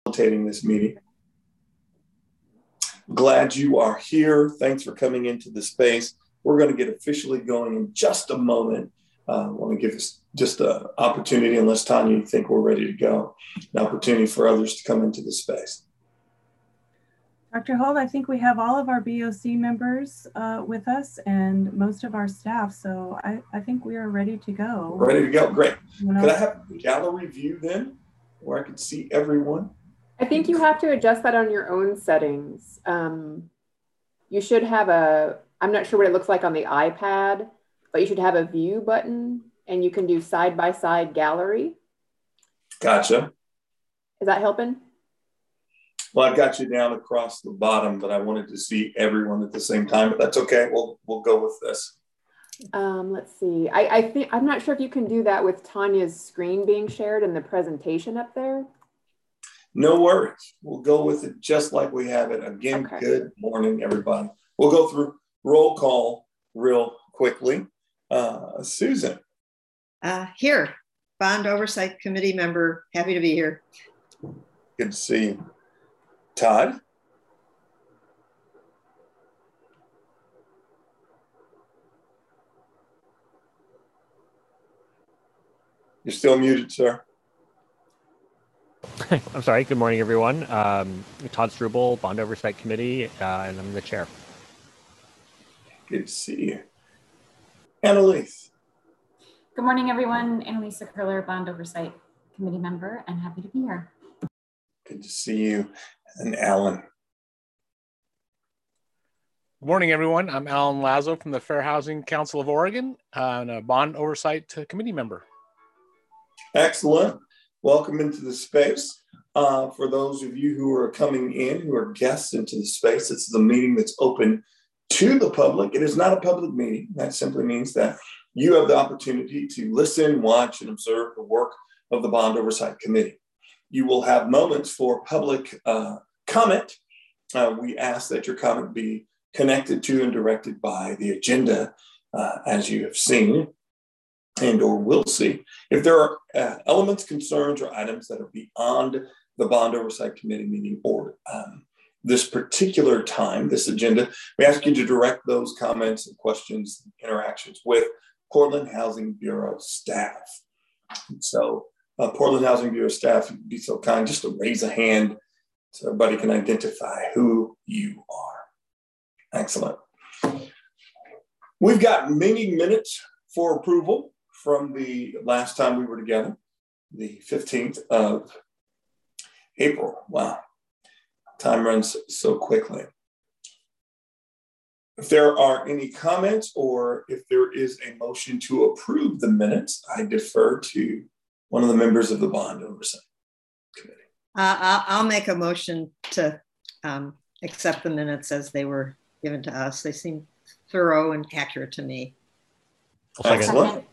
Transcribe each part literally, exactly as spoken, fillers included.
facilitating this meeting. Glad you are here. Thanks for coming into the space. We're going to get officially going in just a moment. Uh, I want to give us just an opportunity, unless Tanya, you think we're ready to go, an opportunity for others to come into the space. Doctor Holt, I think we have all of our B O C members uh, with us and most of our staff, so I, I think we are ready to go. Ready to go, great. You know, Could I have a gallery view then, where I could see everyone? I think you have to adjust that on your own settings. Um, you should have a, I'm not sure what it looks like on the iPad, but you should have a view button and you can do side-by-side gallery. Gotcha. Is that helping? Well, I've got you down across the bottom, but I wanted to see everyone at the same time, but that's okay. We'll we'll go with this. Um, let's see. I, I think, I'm not sure if you can do that with Tanya's screen being shared and the presentation up there. No worries. We'll go with it just like we have it. Again, okay. Good morning, everybody. We'll go through roll call real quickly. Uh, Susan. Uh, here, Bond Oversight Committee member. Happy to be here. Good to see you. Todd? You're still muted, sir. I'm sorry. Good morning, everyone. Um, Todd Struble, Bond Oversight Committee, uh, and I'm the chair. Good to see you. Annalise. Good morning, everyone. Annalisa Curler, Bond Oversight Committee member, and happy to be here. Good to see you. And Alan. Good morning, everyone. I'm Alan Lazo from the Fair Housing Council of Oregon, uh, and a Bond Oversight uh, Committee member. Excellent. Welcome into the space. Uh, for those of you who are coming in, who are guests into the space, this is a meeting that's open to the public. It is not a public meeting. That simply means that you have the opportunity to listen, watch, and observe the work of the Bond Oversight Committee. You will have moments for public uh, comment. Uh, we ask that your comment be connected to and directed by the agenda, uh, as you have seen and or will see. If there are uh, elements, concerns, or items that are beyond the Bond Oversight Committee meeting or um, this particular time, this agenda, we ask you to direct those comments and questions, interactions with Portland Housing Bureau staff. So uh, Portland Housing Bureau staff, if you'd be so kind just to raise a hand so everybody can identify who you are. Excellent. We've got meeting minutes for approval from the last time we were together, the fifteenth of April. Wow, time runs so quickly. If there are any comments or if there is a motion to approve the minutes, I defer to one of the members of the Bond Oversight Committee. Uh, I'll, I'll make a motion to um, accept the minutes as they were given to us. They seem thorough and accurate to me. Excellent.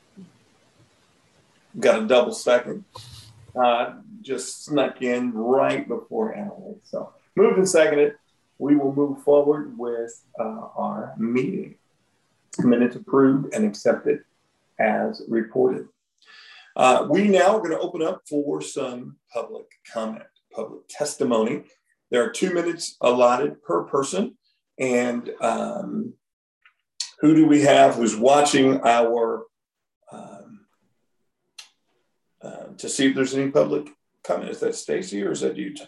Got a double second. Uh, just snuck in right before Emily. So moved and seconded. We will move forward with uh, our meeting. Minutes approved and accepted as reported. Uh, we now are going to open up for some public comment, public testimony. There are two minutes allotted per person. And um, who do we have who's watching our, um, uh, to see if there's any public comment? Is that Stacy or is that you?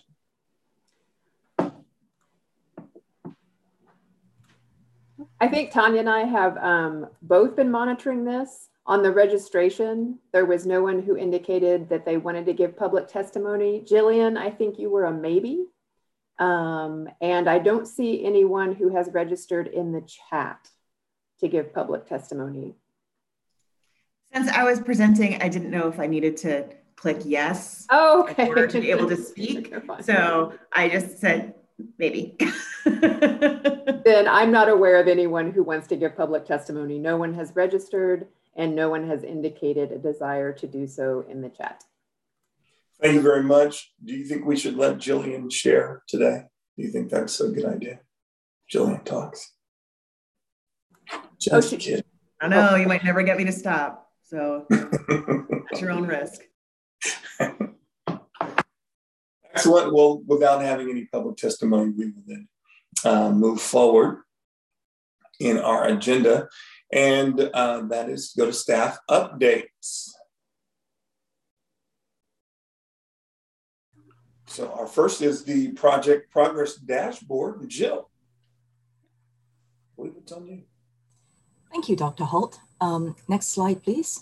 I think Tanya and I have um, both been monitoring this. On the registration, there was no one who indicated that they wanted to give public testimony. Jillian, I think you were a maybe. Um, and I don't see anyone who has registered in the chat to give public testimony. Since I was presenting, I didn't know if I needed to click yes oh, okay. in order to be able to speak. So I just said maybe. Then I'm not aware of anyone who wants to give public testimony. No one has registered and no one has indicated a desire to do so in the chat. Thank you very much. Do you think we should let Jillian share today? Do you think that's a good idea? Jillian talks. Just oh, she, kidding. I know, you might never get me to stop. So at your own risk. Excellent. Well, without having any public testimony, we will then uh, move forward in our agenda, and uh, that is to go to staff updates. So our first is the project progress dashboard. Jill, I believe it's on you. Thank you, Doctor Holt. Um, next slide, please.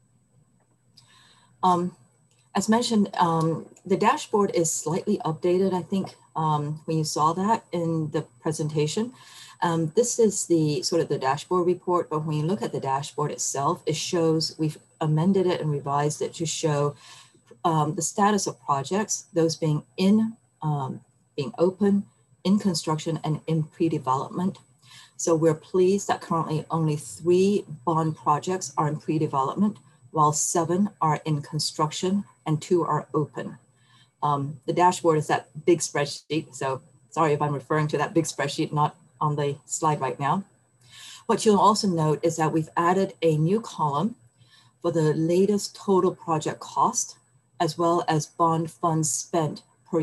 Um, as mentioned, um, the dashboard is slightly updated, I think, um, when you saw that in the presentation. Um, this is the sort of the dashboard report, but when you look at the dashboard itself, it shows we've amended it and revised it to show um, the status of projects, those being in, um, being open, in construction, and in pre-development. So we're pleased that currently only three bond projects are in pre-development, while seven are in construction and two are open. Um, the dashboard is that big spreadsheet, so sorry if I'm referring to that big spreadsheet, not on the slide right now. What you'll also note is that we've added a new column for the latest total project cost, as well as bond funds spent per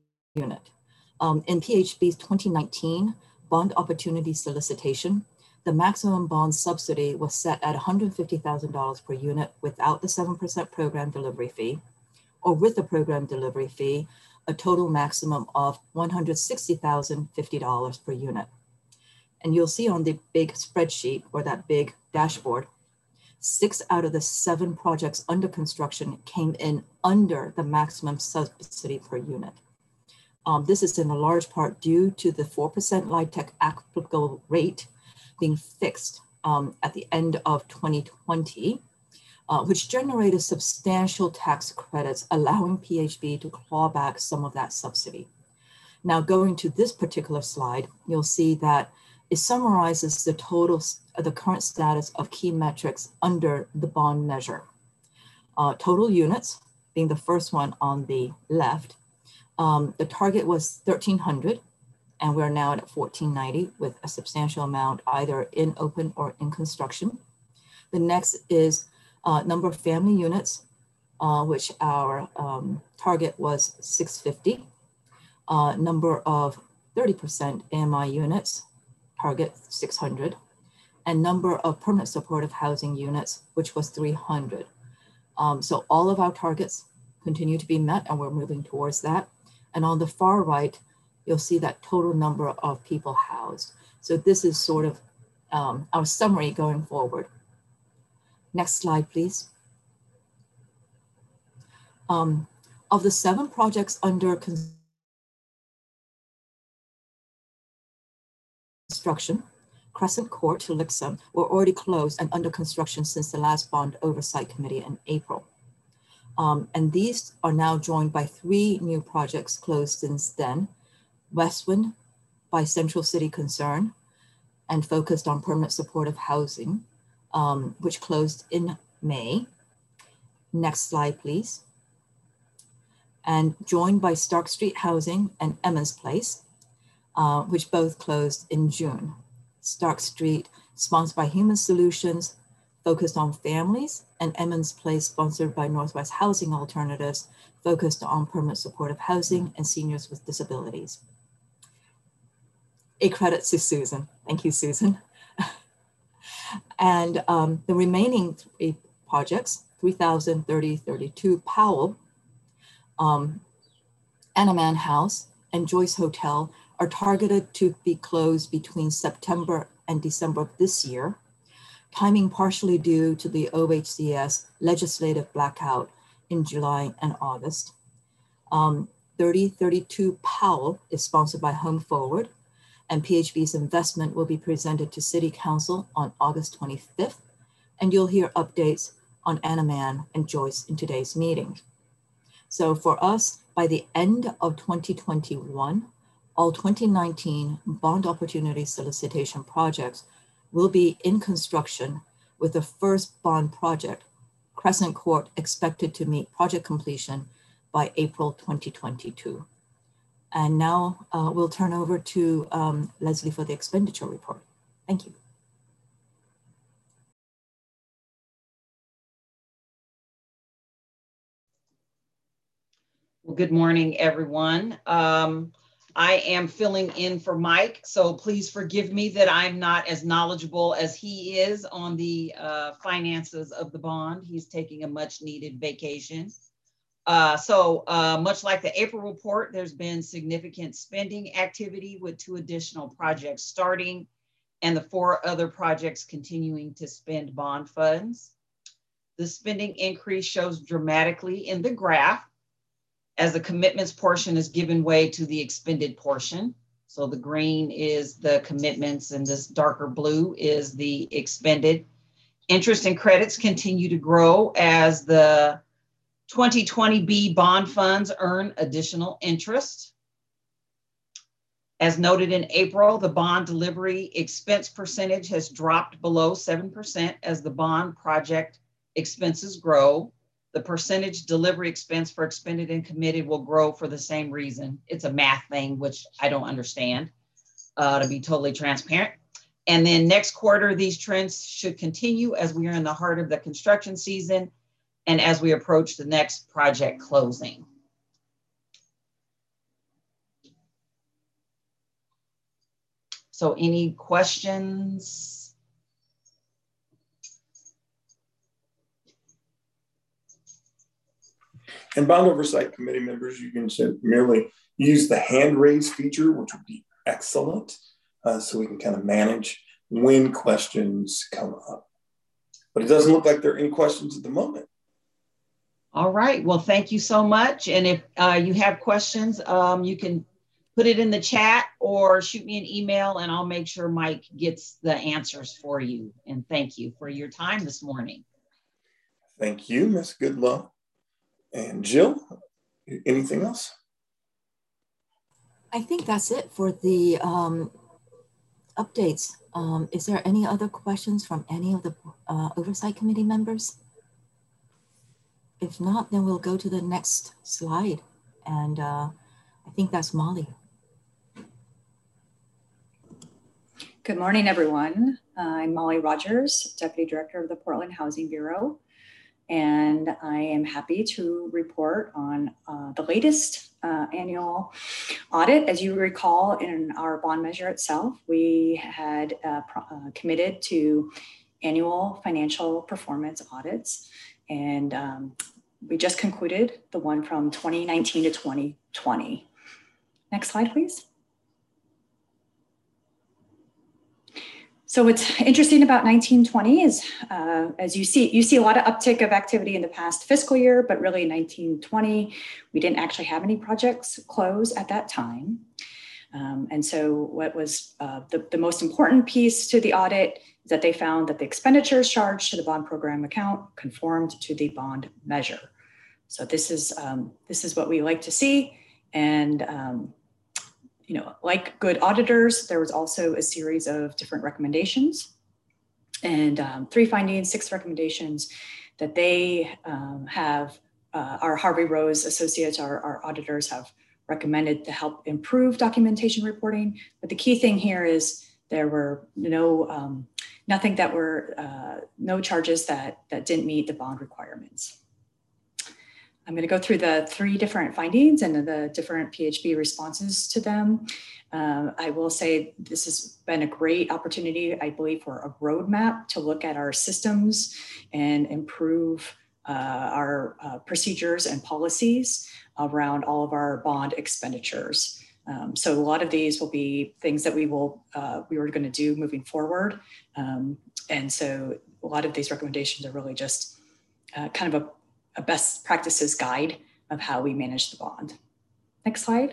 unit. Um, in P H B's twenty nineteen bond opportunity solicitation, the maximum bond subsidy was set at one hundred fifty thousand dollars per unit without the seven percent program delivery fee, or with the program delivery fee, a total maximum of one hundred sixty thousand fifty dollars per unit. And you'll see on the big spreadsheet or that big dashboard, six out of the seven projects under construction came in under the maximum subsidy per unit. Um, this is in a large part due to the four percent LIHTC applicable rate being fixed um, at the end of twenty twenty, uh, which generated substantial tax credits, allowing P H B to claw back some of that subsidy. Now, going to this particular slide, you'll see that it summarizes the total, the current status of key metrics under the bond measure. Uh, total units, being the first one on the left, um, the target was thirteen hundred, and we're now at fourteen ninety with a substantial amount either in open or in construction. The next is uh, number of family units, uh, which our um, target was six fifty. Uh, number of thirty percent A M I units, target six hundred, and number of permanent supportive housing units, which was three hundred. Um, so all of our targets continue to be met, and we're moving towards that. And on the far right, you'll see that total number of people housed. So this is sort of um, our summary going forward. Next slide, please. Um, of the seven projects under construction, Crescent Court to Lixham were already closed and under construction since the last bond oversight committee in April. Um, and these are now joined by three new projects closed since then. Westwind by Central City Concern and focused on permanent supportive housing, um, which closed in May. Next slide, please. And joined by Stark Street Housing and Emmons Place, uh, which both closed in June. Stark Street, sponsored by Human Solutions, focused on families, and Emmons Place, sponsored by Northwest Housing Alternatives, focused on permanent supportive housing and seniors with disabilities. A credit to Susan. Thank you, Susan. And um, the remaining three projects, three thousand thirty thirty-two Powell, um, Anna Mann House, and Joyce Hotel are targeted to be closed between September and December of this year, timing partially due to the O H C S legislative blackout in July and August. Um, thirty thirty-two Powell is sponsored by Home Forward, and P H B's investment will be presented to City Council on August twenty-fifth, and you'll hear updates on Anna Mann and Joyce in today's meeting. So for us, by the end of twenty twenty-one, all twenty nineteen bond opportunity solicitation projects will be in construction, with the first bond project, Crescent Court, expected to meet project completion by April twenty twenty-two. And now uh, we'll turn over to um, Leslie for the expenditure report. Thank you. Well, good morning, everyone. Um, I am filling in for Mike, so please forgive me that I'm not as knowledgeable as he is on the uh, finances of the bond. He's taking a much needed vacation. Uh, so uh, much like the April report, there's been significant spending activity with two additional projects starting and the four other projects continuing to spend bond funds. The spending increase shows dramatically in the graph as the commitments portion is given way to the expended portion. So the green is the commitments and this darker blue is the expended. Interest and credits continue to grow as the twenty twenty B bond funds earn additional interest. As noted in April, the bond delivery expense percentage has dropped below seven percent as the bond project expenses grow. The percentage delivery expense for expended and committed will grow for the same reason. It's a math thing, which I don't understand, uh, to be totally transparent. And then next quarter, these trends should continue as we are in the heart of the construction season and as we approach the next project closing. So any questions? And Bond Oversight Committee members, you can merely use the hand raise feature, which would be excellent, uh, so we can kind of manage when questions come up. But it doesn't look like there are any questions at the moment. All right, well, thank you so much. And if uh, you have questions, um, you can put it in the chat or shoot me an email and I'll make sure Mike gets the answers for you. And thank you for your time this morning. Thank you, Miz Goodlaw. And Jill, anything else? I think that's it for the um, updates. Um, is there any other questions from any of the uh, Oversight Committee members? If not, then we'll go to the next slide. And uh, I think that's Molly. Good morning, everyone. Uh, I'm Molly Rogers, Deputy Director of the Portland Housing Bureau. And I am happy to report on uh, the latest uh, annual audit. As you recall, in our bond measure itself, we had uh, uh, committed to annual financial performance audits. And um, we just concluded the one from twenty nineteen to twenty twenty. Next slide, please. So what's interesting about nineteen twenty is, uh, as you see, you see a lot of uptick of activity in the past fiscal year, but really nineteen twenty, we didn't actually have any projects close at that time. Um, and so what was uh, the, the most important piece to the audit is that they found that the expenditures charged to the bond program account conformed to the bond measure. So this is, um, this is what we like to see. And um, you know, like good auditors, there was also a series of different recommendations and um, three findings, six recommendations that they um, have, uh, our Harvey Rose associates, our, our auditors have recommended to help improve documentation reporting. But the key thing here is there were no, um, nothing that were, uh, no charges that, that didn't meet the bond requirements. I'm going to go through the three different findings and the different P H B responses to them. Um, I will say this has been a great opportunity, I believe, for a roadmap to look at our systems and improve uh, our uh, procedures and policies around all of our bond expenditures. Um, so a lot of these will be things that we will uh, we were going to do moving forward, um, and so a lot of these recommendations are really just uh, kind of a a best practices guide of how we manage the bond. Next slide.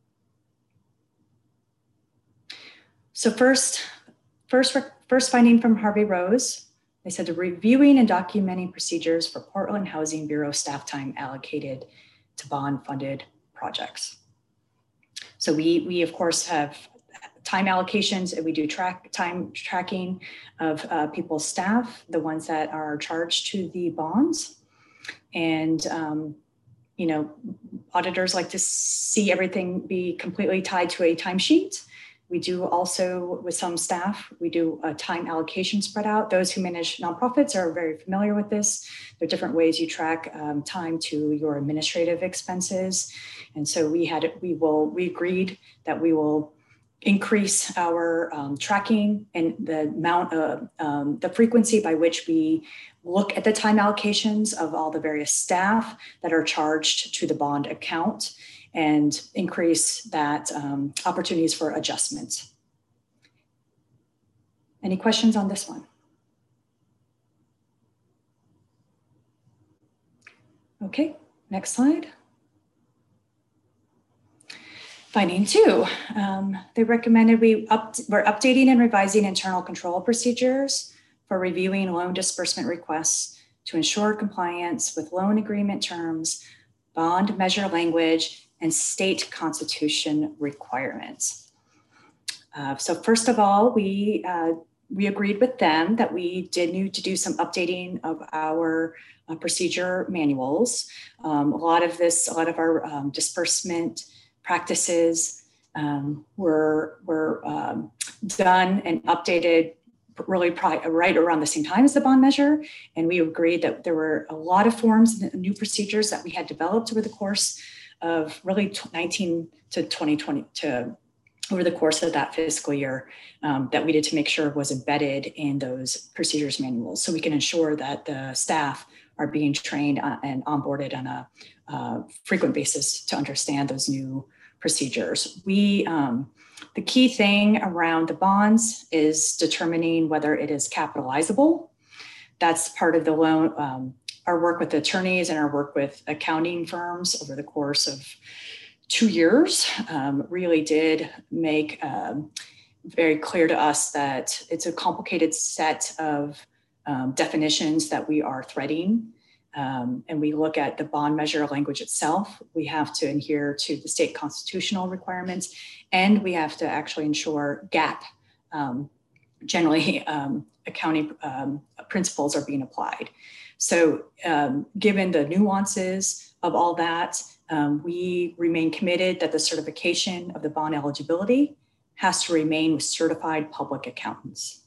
So first, first, first finding from Harvey Rose, they said the reviewing and documenting procedures for Portland Housing Bureau staff time allocated to bond funded projects. So we, we of course have time allocations and we do track time tracking of uh, people's staff, the ones that are charged to the bonds. And, um, you know, auditors like to see everything be completely tied to a timesheet. We do also, with some staff, we do a time allocation spread out. Those who manage nonprofits are very familiar with this. There are different ways you track um, time to your administrative expenses. And so we had, we will, we agreed that we will increase our um, tracking and the amount of, um, the frequency by which we look at the time allocations of all the various staff that are charged to the bond account, and increase that um, opportunities for adjustment. Any questions on this one? Okay, next slide. Finding two, um, they recommended we up, we're updating and revising internal control procedures for reviewing loan disbursement requests to ensure compliance with loan agreement terms, bond measure language, and state constitution requirements. Uh, so first of all, we, uh, we agreed with them that we did need to do some updating of our uh, procedure manuals. Um, a lot of this, a lot of our um, disbursement practices um, were, were um, done and updated really probably right around the same time as the bond measure. And we agreed that there were a lot of forms and new procedures that we had developed over the course of really nineteen to twenty twenty to over the course of that fiscal year um, that we did to make sure was embedded in those procedures manuals, so we can ensure that the staff are being trained and onboarded on a uh, frequent basis to understand those new procedures. We, um, the key thing around the bonds is determining whether it is capitalizable. That's part of the loan, um, our work with attorneys and our work with accounting firms over the course of two years um, really did make um, very clear to us that it's a complicated set of um, definitions that we are threading. Um, and we look at the bond measure language itself. We have to adhere to the state constitutional requirements, and we have to actually ensure GAAP, um, generally um, accounting um, principles are being applied. So um, given the nuances of all that, um, we remain committed that the certification of the bond eligibility has to remain with certified public accountants.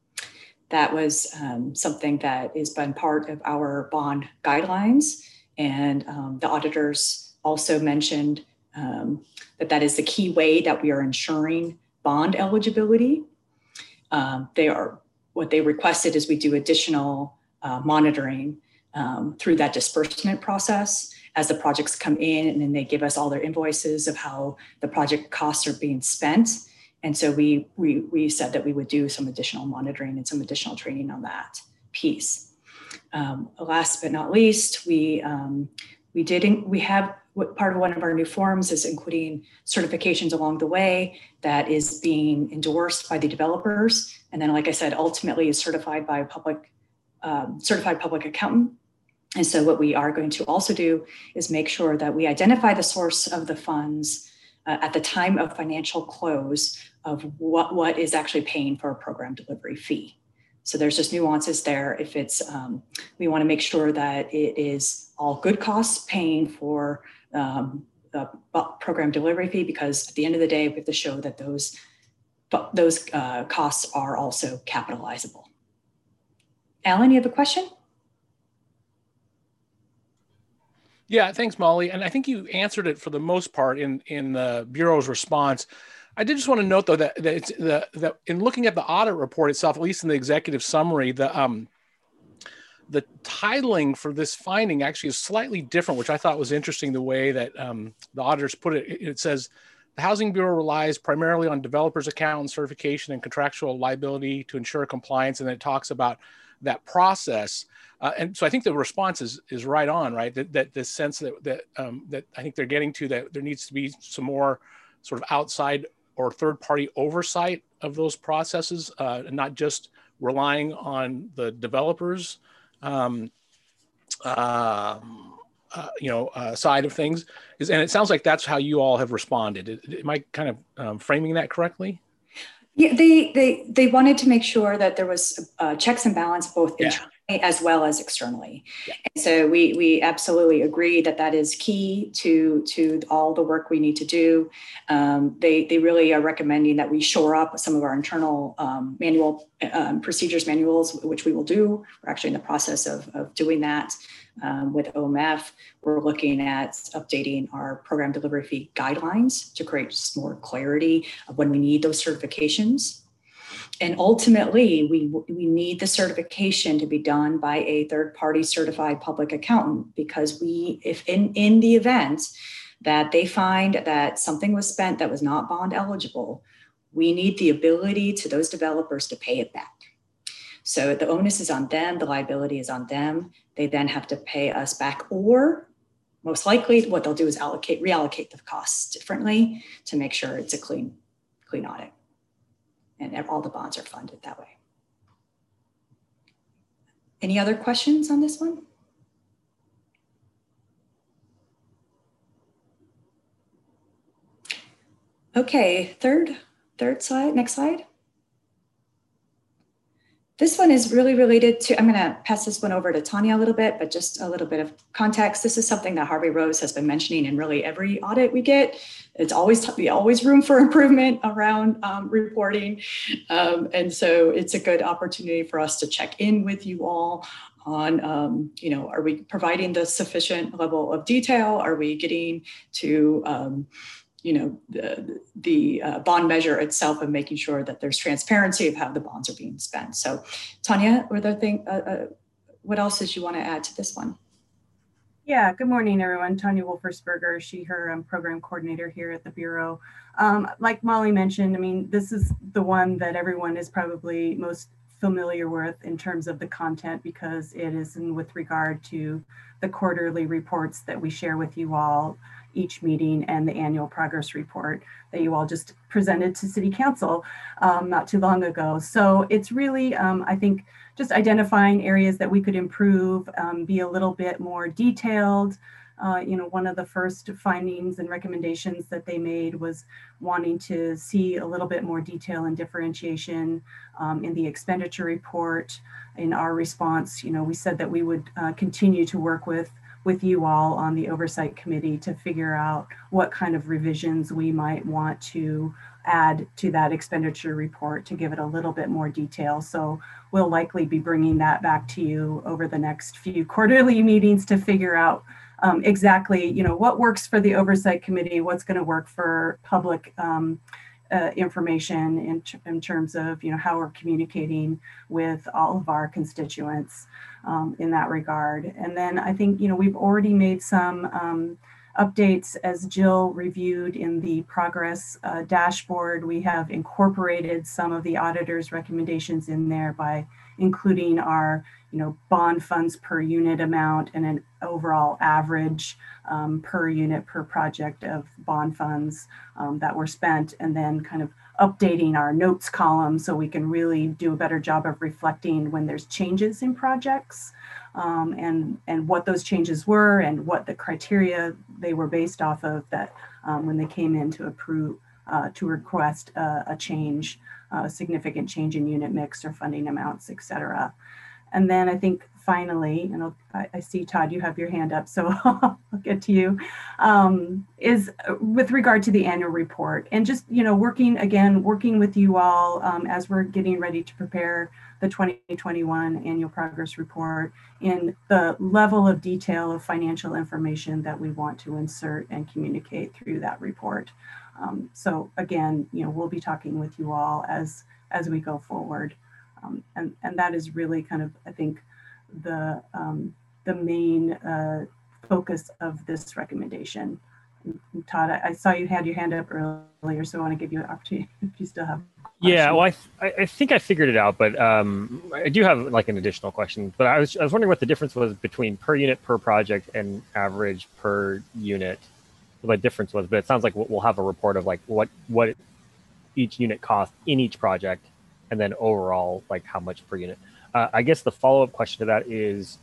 That was um, something that has been part of our bond guidelines. And um, the auditors also mentioned um, that that is the key way that we are ensuring bond eligibility. Um, they are, what they requested is we do additional uh, monitoring um, through that disbursement process as the projects come in, and then they give us all their invoices of how the project costs are being spent. And so we, we, we said that we would do some additional monitoring and some additional training on that piece. Um, last but not least, we, um, we did, we have, part of one of our new forms is including certifications along the way that is being endorsed by the developers. And then, like I said, ultimately is certified by a public, um, certified public accountant. And so what we are going to also do is make sure that we identify the source of the funds uh, at the time of financial close of what, what is actually paying for a program delivery fee. So there's just nuances there. If it's, um, we want to make sure that it is all good costs paying for um, the program delivery fee, because at the end of the day, we have to show that those, those uh, costs are also capitalizable. Alan, you have a question? Yeah, thanks, Molly. And I think you answered it for the most part in, in the Bureau's response. I did just want to note, though, that, that, it's the, that in looking at the audit report itself, at least in the executive summary, the um, the titling for this finding actually is slightly different, which I thought was interesting, the way that um, the auditors put it. It says, the Housing Bureau relies primarily on developers' accountant certification and contractual liability to ensure compliance, and then it talks about that process. Uh, and so I think the response is is right on, right? That, that this sense that, that, um, that I think they're getting to, that there needs to be some more sort of outside or third-party oversight of those processes, uh, and not just relying on the developers, um, uh, uh, you know, uh, side of things. Is, and it sounds like that's how you all have responded. Am I kind of um, framing that correctly? Yeah, they they they wanted to make sure that there was uh, checks and balance both Yeah. internally as well as externally. Yeah. And so we we absolutely agree that that is key to to all the work we need to do. Um, they they really are recommending that we shore up some of our internal um, manual um, procedures manuals, which we will do. We're actually in the process of, of doing that um, with O M F. We're looking at updating our program delivery fee guidelines to create just more clarity of when we need those certifications. And ultimately, we, we need the certification to be done by a third-party certified public accountant, because we, if in, in the event that they find that something was spent that was not bond eligible, we need the ability to those developers to pay it back. So the onus is on them, the liability is on them. They then have to pay us back, or most likely what they'll do is allocate, reallocate the costs differently to make sure it's a clean, clean audit. And all the bonds are funded that way. Any other questions on this one? Okay, third, third slide, next slide. This one is really related to, I'm gonna pass this one over to Tanya a little bit, but just a little bit of context. This is something that Harvey Rose has been mentioning in really every audit we get. It's always, always room for improvement around um, reporting. Um, and so it's a good opportunity for us to check in with you all on, um, you know, are we providing the sufficient level of detail? Are we getting to, um, you know, the, the uh, bond measure itself and making sure that there's transparency of how the bonds are being spent. So Tanya, were there thing, uh, uh, what else did you want to add to this one? Yeah, good morning, everyone. Tanya Wolfersberger, she, her um, program coordinator here at the Bureau. Um, like Molly mentioned, I mean, this is the one that everyone is probably most familiar with in terms of the content, because it is in with regard to the quarterly reports that we share with you all each meeting, and the annual progress report that you all just presented to City Council um, not too long ago. So it's really, um, I think, just identifying areas that we could improve, um, be a little bit more detailed. Uh, you know, one of the first findings and recommendations that they made was wanting to see a little bit more detail and differentiation um, in the expenditure report. In our response, you know, we said that we would uh, continue to work with with you all on the oversight committee to figure out what kind of revisions we might want to add to that expenditure report to give it a little bit more detail. So we'll likely be bringing that back to you over the next few quarterly meetings to figure out um, exactly, you know, what works for the oversight committee, what's going to work for public um, uh, information in, in terms of, you know, how we're communicating with all of our constituents um, in that regard. And then I think, you know, we've already made some um, updates as Jill reviewed in the progress uh, dashboard. We have incorporated some of the auditor's recommendations in there by including our, you know, bond funds per unit amount and an overall average um, per unit per project of bond funds um, that were spent, and then kind of updating our notes column so we can really do a better job of reflecting when there's changes in projects. Um, and, and what those changes were and what the criteria they were based off of that um, when they came in to approve, uh, to request uh, a change, a uh, significant change in unit mix or funding amounts, et cetera. And then I think finally, and I'll, I, I see Todd, you have your hand up, so I'll get to you, um, is with regard to the annual report and just, you know, working again, working with you all um, as we're getting ready to prepare the twenty twenty-one annual progress report in the level of detail of financial information that we want to insert and communicate through that report. Um, so again, you know, we'll be talking with you all as, as we go forward. Um, and, and that is really kind of, I think, the, um, the main uh, focus of this recommendation. And Todd, I, I saw you had your hand up earlier, so I want to give you an opportunity if you still have questions. Yeah, well, I, th I think I figured it out, but um, I do have like an additional question. But I was, I was wondering what the difference was between per unit per project and average per unit. What the difference was, but it sounds like we'll have a report of like what what each unit costs in each project, and then overall like how much per unit. Uh, I guess the follow-up question to that is,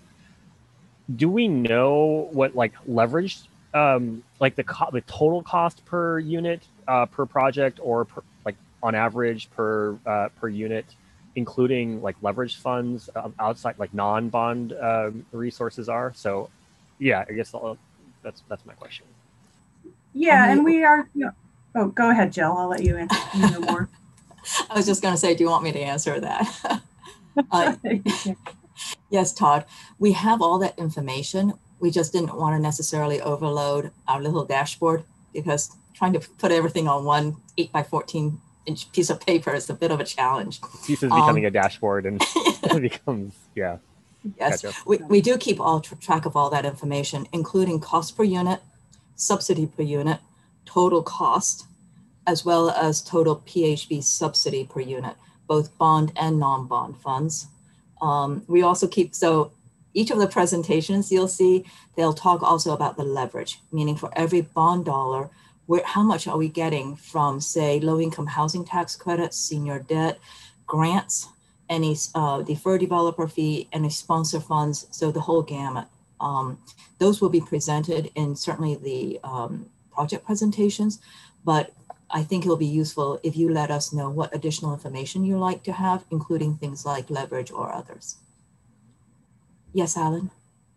do we know what like leverage, um, like the co the total cost per unit uh, per project, or per, like on average per uh, per unit including like leveraged funds um, outside, like non-bond um, resources are. So, yeah, I guess I'll, that's that's my question. Yeah, and we are. You know, oh, go ahead, Jill. I'll let you in. You know more. I was just going to say, do you want me to answer that? uh, yes, Todd. We have all that information. We just didn't want to necessarily overload our little dashboard, because trying to put everything on one eight by fourteen inch piece of paper is a bit of a challenge. Pieces um, becoming a dashboard and it becomes, yeah. Yes, gotcha. we, we do keep all tr track of all that information, including cost per unit, subsidy per unit, total cost, as well as total P H B subsidy per unit, both bond and non-bond funds. Um, we also keep, so each of the presentations you'll see, they'll talk also about the leverage, meaning for every bond dollar, where, how much are we getting from, say, low-income housing tax credits, senior debt, grants, any uh, deferred developer fee, any sponsor funds, so the whole gamut. Um, those will be presented in certainly the um, project presentations, but I think it'll be useful if you let us know what additional information you like to have, including things like leverage or others. Yes, Alan?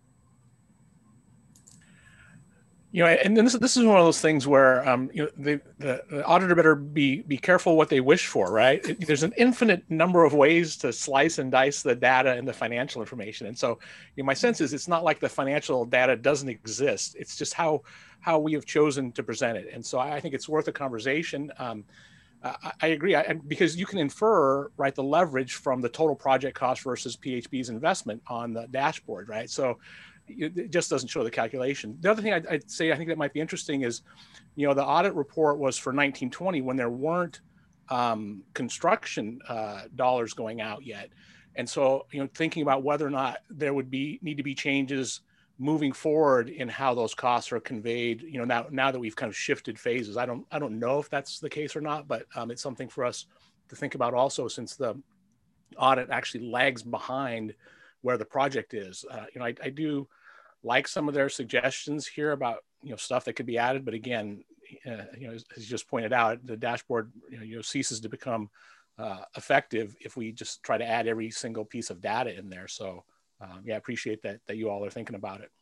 You know, and this this is one of those things where um, you know the, the the auditor better be be careful what they wish for, right? It, there's an infinite number of ways to slice and dice the data and the financial information, and so you know, my sense is it's not like the financial data doesn't exist. It's just how how we have chosen to present it, and so I think it's worth a conversation. Um, I, I agree, I, because you can infer, right, the leverage from the total project cost versus P H B's investment on the dashboard, right? So it just doesn't show the calculation. The other thing I'd, I'd say I think that might be interesting is, you know, the audit report was for nineteen twenty when there weren't um, construction uh, dollars going out yet. And so, you know, thinking about whether or not there would be need to be changes moving forward in how those costs are conveyed, you know, now now that we've kind of shifted phases. I don't I don't know if that's the case or not, but um, it's something for us to think about also, since the audit actually lags behind where the project is. Uh, you know, I, I do like some of their suggestions here about, you know, stuff that could be added, but again, uh, you know, as, as you just pointed out, the dashboard, you know, you know ceases to become uh, effective if we just try to add every single piece of data in there. So um, yeah, I appreciate that, that you all are thinking about it.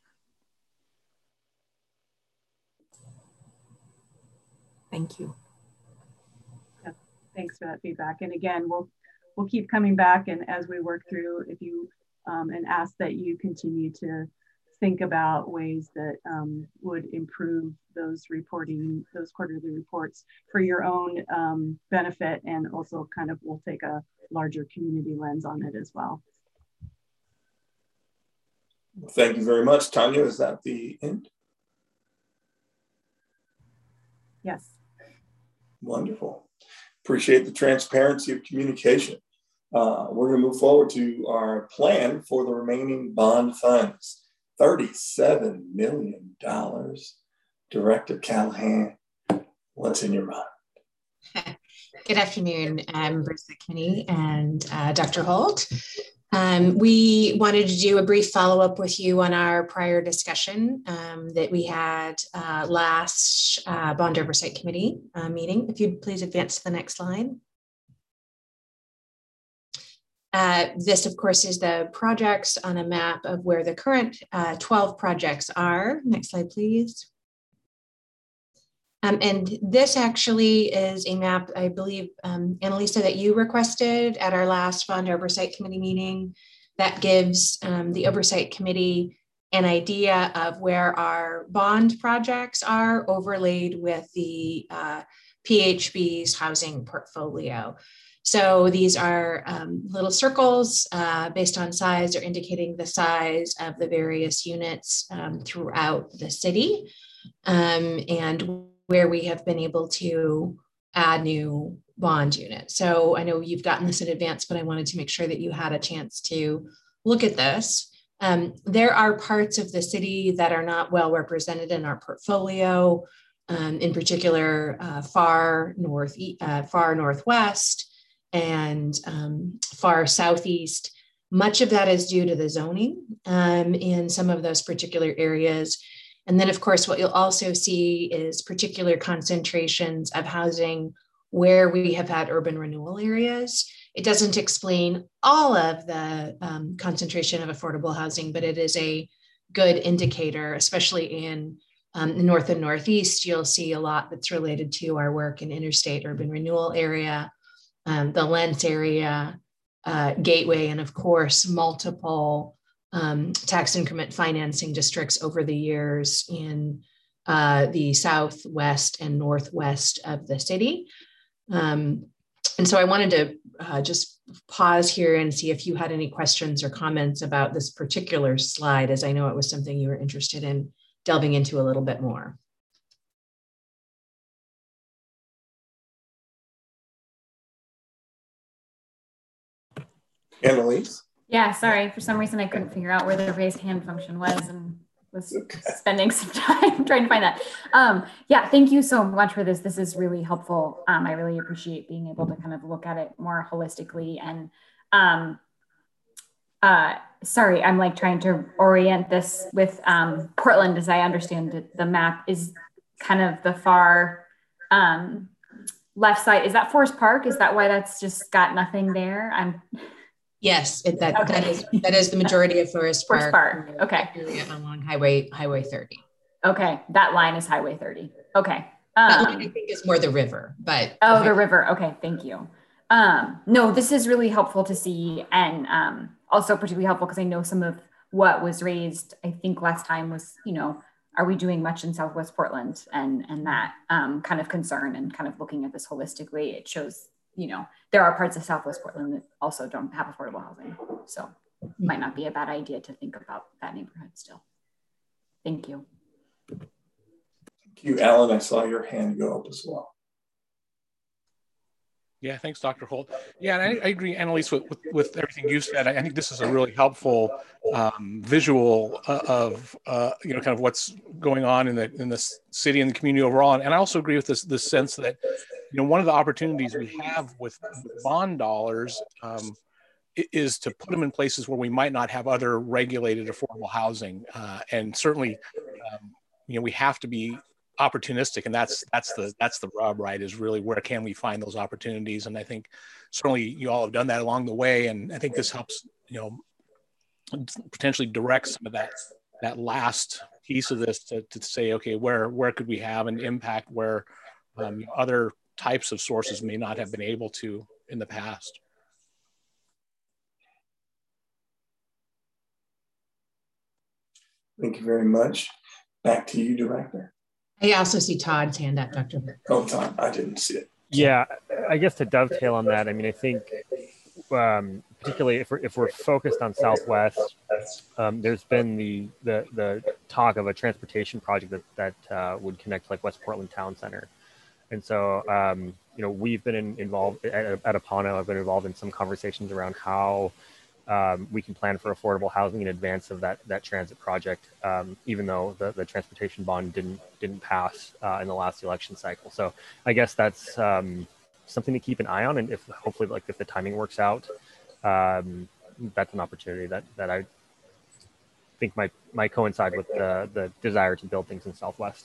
Thank you. Yeah, thanks for that feedback. And again, we'll, we'll keep coming back, and as we work through, if you Um, and ask that you continue to think about ways that um, would improve those reporting, those quarterly reports for your own um, benefit, and also kind of we'll take a larger community lens on it as well. Thank you very much. Tanya, is that the end? Yes. Wonderful. Appreciate the transparency of communication. Uh, we're going to move forward to our plan for the remaining bond funds. thirty-seven million dollars. Director Callahan, what's in your mind? Good afternoon, members of the committee and uh, Doctor Holt. Um, we wanted to do a brief follow-up with you on our prior discussion um, that we had uh, last uh, Bond Oversight Committee uh, meeting. If you'd please advance to the next slide. Uh, this, of course, is the projects on a map of where the current uh, twelve projects are. Next slide, please. Um, and this actually is a map, I believe, um, Annalisa, that you requested at our last Bond Oversight Committee meeting, that gives um, the Oversight Committee an idea of where our bond projects are overlaid with the uh, P H B's housing portfolio. So these are um, little circles uh, based on size, or indicating the size of the various units um, throughout the city, um, and where we have been able to add new bond units. So I know you've gotten this in advance, but I wanted to make sure that you had a chance to look at this. Um, there are parts of the city that are not well represented in our portfolio, um, in particular uh, far north, uh, far northwest, and um, far southeast. Much of that is due to the zoning um, in some of those particular areas. And then, of course, what you'll also see is particular concentrations of housing where we have had urban renewal areas. It doesn't explain all of the um, concentration of affordable housing, but it is a good indicator, especially in um, the North and Northeast. You'll see a lot that's related to our work in interstate urban renewal area, um, the Lents area, uh, Gateway, and of course, multiple um, tax increment financing districts over the years in uh, the Southwest and Northwest of the city. Um, and so I wanted to uh, just pause here and see if you had any questions or comments about this particular slide, as I know it was something you were interested in delving into a little bit more. Annalise? Yeah, sorry. For some reason, I couldn't figure out where the raised hand function was and was okay. spending some time trying to find that. Um, yeah, thank you so much for this. This is really helpful. Um, I really appreciate being able to kind of look at it more holistically. And um, uh, sorry, I'm like trying to orient this with um, Portland, as I understand it. The map is kind of the far um, left side. Is that Forest Park? Is that why that's just got nothing there? I'm Yes, it, that, okay. that is that is the majority of Forest Park. Forest Park, okay. Along Highway Highway thirty. Okay, that line is Highway thirty. Okay. Um, that Um, line I think is more the river, but oh, the the river. Okay, thank you. Um, no, this is really helpful to see, and um, also particularly helpful because I know some of what was raised, I think last time was, you know, are we doing much in Southwest Portland, and and that um, kind of concern, and kind of looking at this holistically, it shows, you know, there are parts of Southwest Portland that also don't have affordable housing. So it might not be a bad idea to think about that neighborhood still. Thank you. Thank you, Alan. I saw your hand go up as well. Yeah, thanks, Doctor Holt. Yeah, and I, I agree, Annalise, with, with, with everything you said. I, I think this is a really helpful um, visual uh, of, uh, you know, kind of what's going on in the in the city and the community overall. And, and I also agree with this, this sense that, you know, one of the opportunities we have with, with bond dollars um, is to put them in places where we might not have other regulated affordable housing. Uh, and certainly, um, you know, we have to be opportunistic, and that's that's the that's the rub, right? Is really where can we find those opportunities? And I think certainly you all have done that along the way, and I think this helps, you know, potentially direct some of that that last piece of this to, to say, okay, where where could we have an impact where um, other types of sources may not have been able to in the past. Thank you very much. Back to you, Director. I also see Todd's hand up, Doctor Oh, Todd, I didn't see it. Yeah, I guess to dovetail on that, I mean, I think um, particularly if we're, if we're focused on Southwest, um, there's been the, the the talk of a transportation project that, that uh, would connect like West Portland Town Center. And so, um, you know, we've been in, involved at, at Apano, I've been involved in some conversations around how um, we can plan for affordable housing in advance of that that transit project, um, even though the, the transportation bond didn't didn't pass uh, in the last election cycle. So I guess that's um, something to keep an eye on, and if hopefully, like if the timing works out, um, that's an opportunity that that I think might might coincide with the the desire to build things in Southwest.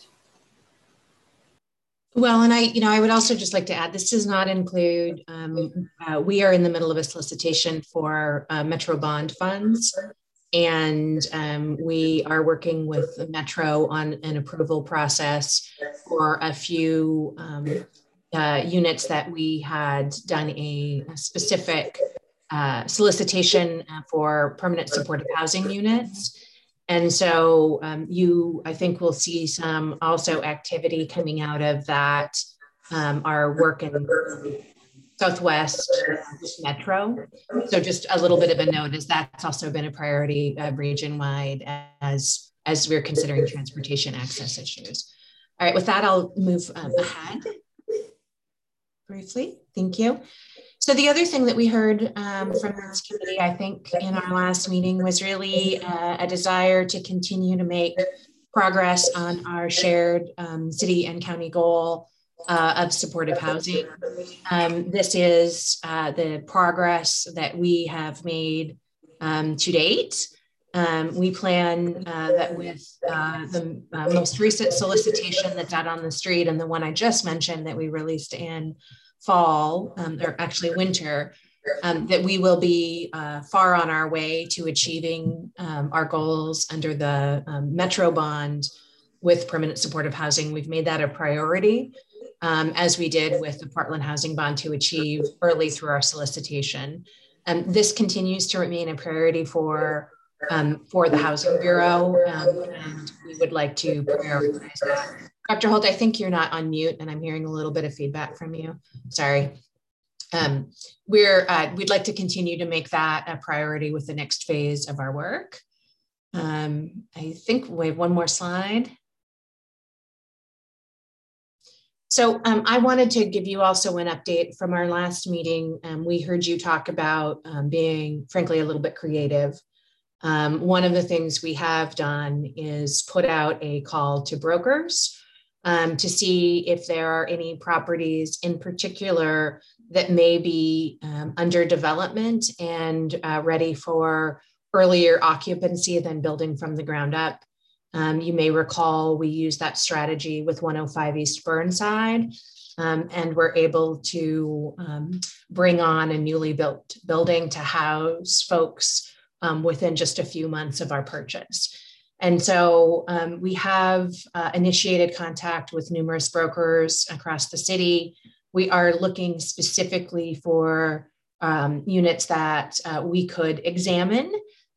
Well, and I, you know, I would also just like to add, this does not include, um, uh, we are in the middle of a solicitation for uh, Metro bond funds. And um, we are working with Metro on an approval process for a few um, uh, units that we had done a, a specific uh, solicitation for permanent supportive housing units. And so um, you, I think we'll see some also activity coming out of that, um, our work in Southwest Metro. So just a little bit of a note is that's also been a priority uh, region-wide as, as we're considering transportation access issues. All right, with that, I'll move um, ahead briefly. Thank you. So the other thing that we heard um, from this committee, I think in our last meeting, was really uh, a desire to continue to make progress on our shared um, city and county goal uh, of supportive housing. Um, this is uh, the progress that we have made um, to date. Um, we plan uh, that with uh, the uh, most recent solicitation that's out on the street and the one I just mentioned that we released in fall, um, or actually winter, um, that we will be uh, far on our way to achieving um, our goals under the um, Metro bond with permanent supportive housing. We've made that a priority, um, as we did with the Portland Housing Bond, to achieve early through our solicitation. And um, this continues to remain a priority for, um, for the Housing Bureau, um, and we would like to prioritize that. Doctor Holt, I think you're not on mute, and I'm hearing a little bit of feedback from you. Sorry. Um, we're, uh, we'd like to continue to make that a priority with the next phase of our work. Um, I think we have one more slide. So um, I wanted to give you also an update from our last meeting. Um, we heard you talk about um, being, frankly, a little bit creative. Um, one of the things we have done is put out a call to brokers um, to see if there are any properties in particular that may be um, under development and uh, ready for earlier occupancy than building from the ground up. Um, you may recall we used that strategy with one oh five East Burnside, um, and we're able to um, bring on a newly built building to house folks um, within just a few months of our purchase. And so um, we have uh, initiated contact with numerous brokers across the city. We are looking specifically for um, units that uh, we could examine,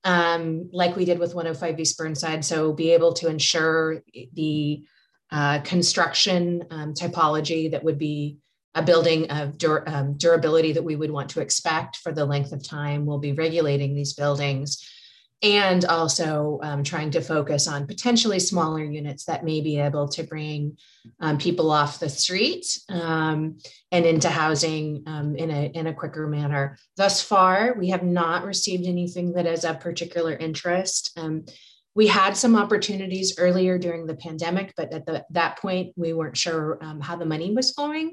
um, like we did with one oh five East Burnside. So be able to ensure the uh, construction um, typology that would be a building of dur um, durability that we would want to expect for the length of time we'll be regulating these buildings. And also um, trying to focus on potentially smaller units that may be able to bring um, people off the street um, and into housing um, in, a, in a quicker manner. Thus far, we have not received anything that is of particular interest. Um, we had some opportunities earlier during the pandemic, but at the, that point, we weren't sure um, how the money was flowing.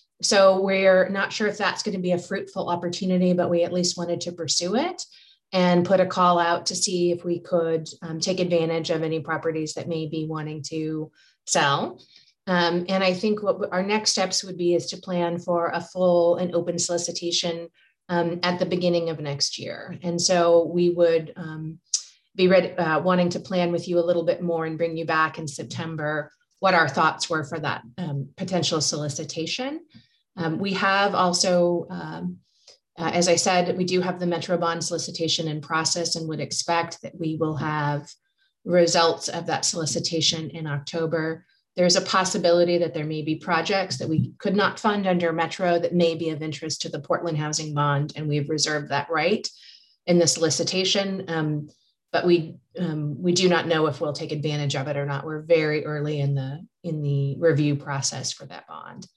So we're not sure if that's going to be a fruitful opportunity, but we at least wanted to pursue it and put a call out to see if we could um, take advantage of any properties that may be wanting to sell. Um, and I think what our next steps would be is to plan for a full and open solicitation um, at the beginning of next year. And so we would um, be ready, uh, wanting to plan with you a little bit more and bring you back in September what our thoughts were for that um, potential solicitation. Um, we have also, um, Uh, as I said, we do have the Metro bond solicitation in process and would expect that we will have results of that solicitation in October. There's a possibility that there may be projects that we could not fund under Metro that may be of interest to the Portland Housing Bond, and we've reserved that right in the solicitation. Um, but we um, we do not know if we'll take advantage of it or not. We're very early in the in the review process for that bond.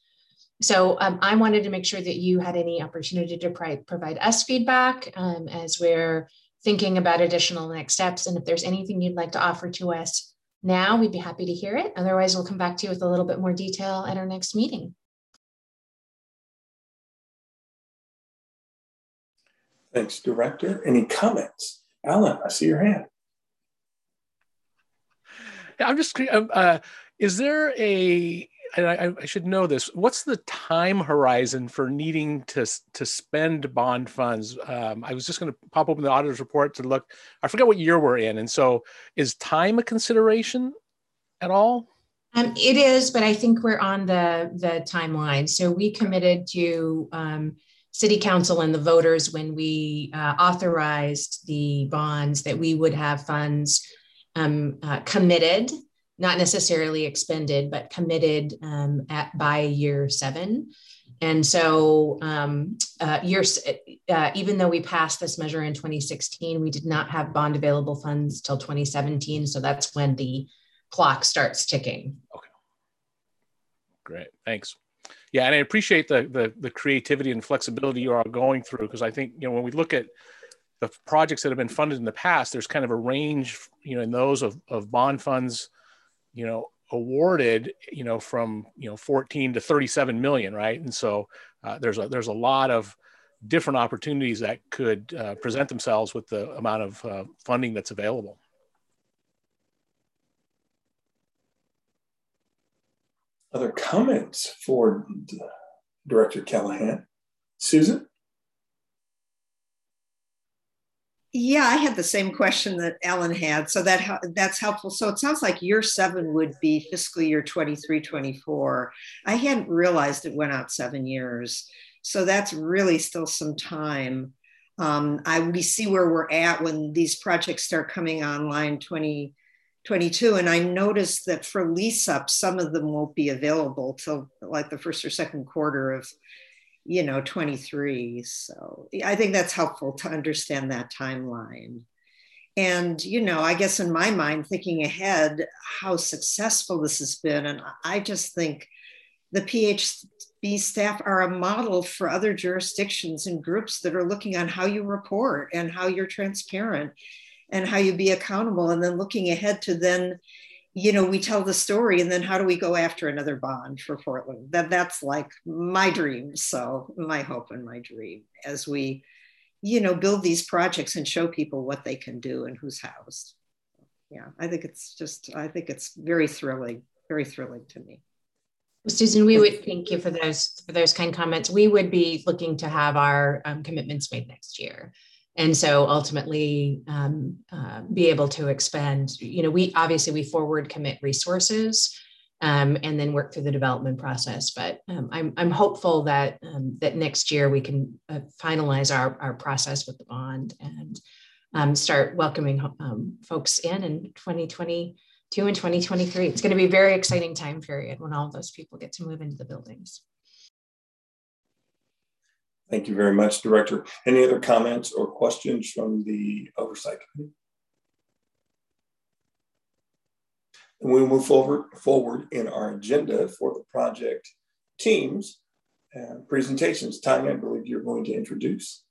So um, I wanted to make sure that you had any opportunity to provide us feedback um, as we're thinking about additional next steps. And if there's anything you'd like to offer to us now, we'd be happy to hear it. Otherwise, we'll come back to you with a little bit more detail at our next meeting. Thanks, Director. Any comments? Alan, I see your hand. Yeah, I'm just, uh, is there a, and I, I should know this, what's the time horizon for needing to, to spend bond funds? Um, I was just going to pop open the auditor's report to look. I forget what year we're in. And so is time a consideration at all? Um, it is, but I think we're on the, the timeline. So we committed to um, City Council and the voters when we uh, authorized the bonds that we would have funds um, uh, committed, not necessarily expended, but committed um, at by year seven. And so um, uh, years, uh, even though we passed this measure in twenty sixteen, we did not have bond available funds till twenty seventeen. So that's when the clock starts ticking. Okay, great, thanks. Yeah, and I appreciate the, the, the creativity and flexibility you are going through, because I think, you know, when we look at the projects that have been funded in the past, there's kind of a range, you know, in those of, of bond funds, you know, awarded, you know, from, you know, fourteen to thirty-seven million, right? And so uh, there's a, there's a lot of different opportunities that could uh, present themselves with the amount of uh, funding that's available. Other comments for Director Callahan. Susan? Yeah, I had the same question that Ellen had, so that that's helpful. So it sounds like year seven would be fiscal year twenty-three, twenty-four. I hadn't realized it went out seven years. So that's really still some time. Um, I we see where we're at when these projects start coming online twenty twenty-two. And I noticed that for lease up, some of them won't be available till like the first or second quarter of you know, twenty-three. So I think that's helpful to understand that timeline. And, you know, I guess in my mind, thinking ahead, how successful this has been. And I just think the P H B staff are a model for other jurisdictions and groups that are looking on how you report and how you're transparent and how you be accountable. And then looking ahead to then, you know, we tell the story and then how do we go after another bond for Portland? That that's like my dream. So my hope and my dream as we, you know, build these projects and show people what they can do and who's housed. Yeah, I think it's just, I think it's very thrilling, very thrilling to me. Well, Susan, we would thank you for those, for those kind comments. We would be looking to have our um, commitments made next year. And so ultimately um, uh, be able to expend, you know, we obviously we forward commit resources um, and then work through the development process. But um, I'm, I'm hopeful that um, that next year we can uh, finalize our, our process with the bond and um, start welcoming um, folks in in twenty twenty-two and twenty twenty-three. It's going to be a very exciting time period when all of those people get to move into the buildings. Thank you very much, Director. Any other comments or questions from the Oversight Committee? And we'll move forward, forward in our agenda for the project teams and presentations. Tanya, I believe you're going to introduce.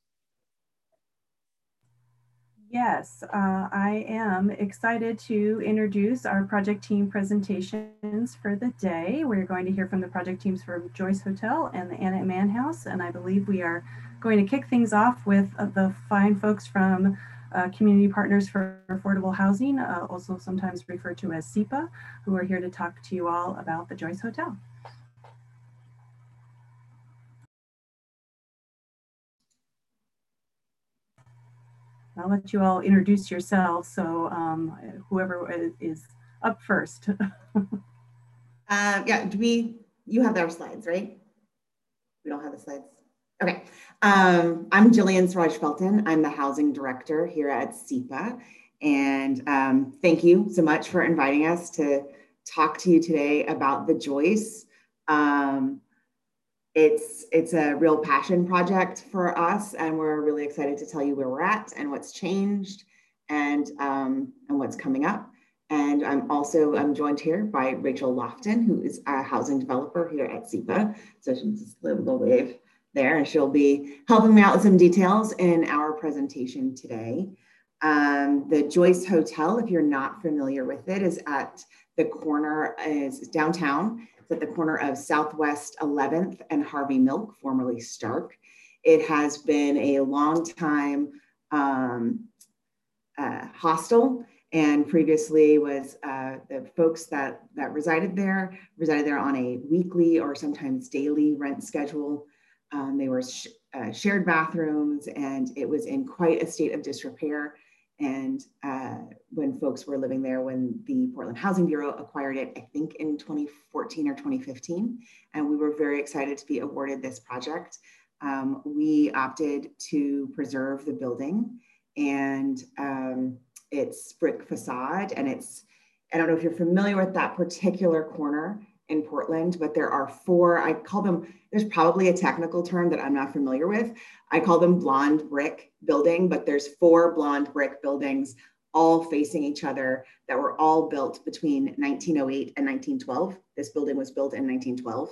Yes, uh, I am excited to introduce our project team presentations for the day. We're going to hear from the project teams for Joyce Hotel and the Anna Mann House, and I believe we are going to kick things off with uh, the fine folks from uh, Community Partners for Affordable Housing, uh, also sometimes referred to as C I P A, who are here to talk to you all about the Joyce Hotel. I'll let you all introduce yourselves. So um, whoever is up first. uh, yeah, do we, you have our slides, right? We don't have the slides. Okay. Um, I'm Jillian Siraj Felton. I'm the housing director here at C I P A. And um, thank you so much for inviting us to talk to you today about the Joyce. Um, It's, it's a real passion project for us, and we're really excited to tell you where we're at and what's changed and, um, and what's coming up. And I'm also, I'm joined here by Rachel Lofton, who is a housing developer here at C I P A. So she'll just live a little wave there, and she'll be helping me out with some details in our presentation today. Um, the Joyce Hotel, if you're not familiar with it, is at the corner, is downtown. At the corner of Southwest eleventh and Harvey Milk, formerly Stark. It has been a long time um, uh, hostel, and previously was uh, the folks that, that resided there, resided there on a weekly or sometimes daily rent schedule. Um, they were sh uh, shared bathrooms, and it was in quite a state of disrepair. And uh, when folks were living there, when the Portland Housing Bureau acquired it, I think in twenty fourteen or twenty fifteen, and we were very excited to be awarded this project. Um, we opted to preserve the building and um, its brick facade, and it's, I don't know if you're familiar with that particular corner in Portland, but there are four, I call them, there's probably a technical term that I'm not familiar with. I call them blonde brick building, but there's four blonde brick buildings all facing each other that were all built between nineteen oh eight and nineteen twelve. This building was built in nineteen twelve.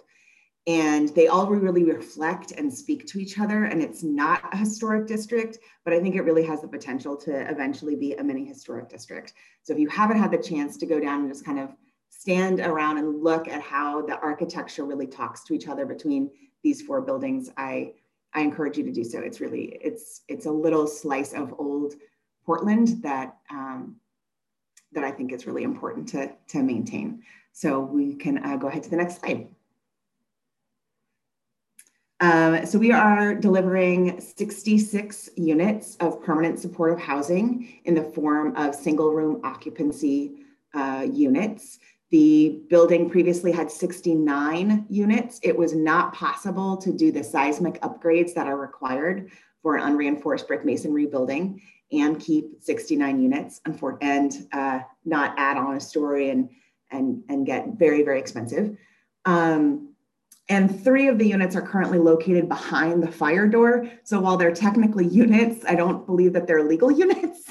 And they all really reflect and speak to each other. And it's not a historic district, but I think it really has the potential to eventually be a mini historic district. So if you haven't had the chance to go down and just kind of stand around and look at how the architecture really talks to each other between these four buildings, I, I encourage you to do so. It's really, it's, it's a little slice of old Portland that, um, that I think is really important to, to maintain. So we can uh, go ahead to the next slide. Um, so we are delivering sixty-six units of permanent supportive housing in the form of single room occupancy uh, units. The building previously had sixty-nine units. It was not possible to do the seismic upgrades that are required for an unreinforced brick masonry building and keep sixty-nine units and uh, not add on a story and, and, and get very, very expensive. Um, And three of the units are currently located behind the fire door. So while they're technically units, I don't believe that they're legal units.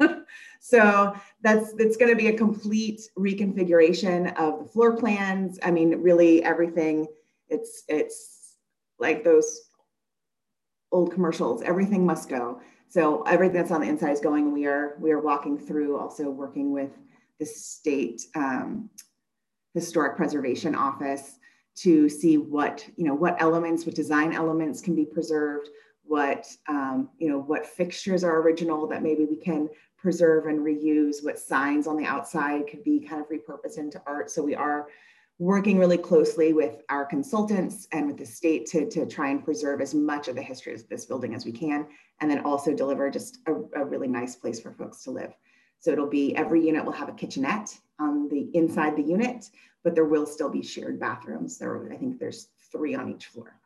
So that's, it's going to be a complete reconfiguration of the floor plans. I mean, really everything, it's, it's like those old commercials, everything must go. So everything that's on the inside is going. We are, we are walking through, also working with the state um, historic preservation office to see what, you know, what elements, what design elements can be preserved, what, um, you know, what fixtures are original that maybe we can preserve and reuse, what signs on the outside could be kind of repurposed into art. So we are working really closely with our consultants and with the state to, to try and preserve as much of the history of this building as we can, and then also deliver just a, a really nice place for folks to live. So it'll be, every unit will have a kitchenette on the inside the unit, but there will still be shared bathrooms. There, I think there's three on each floor.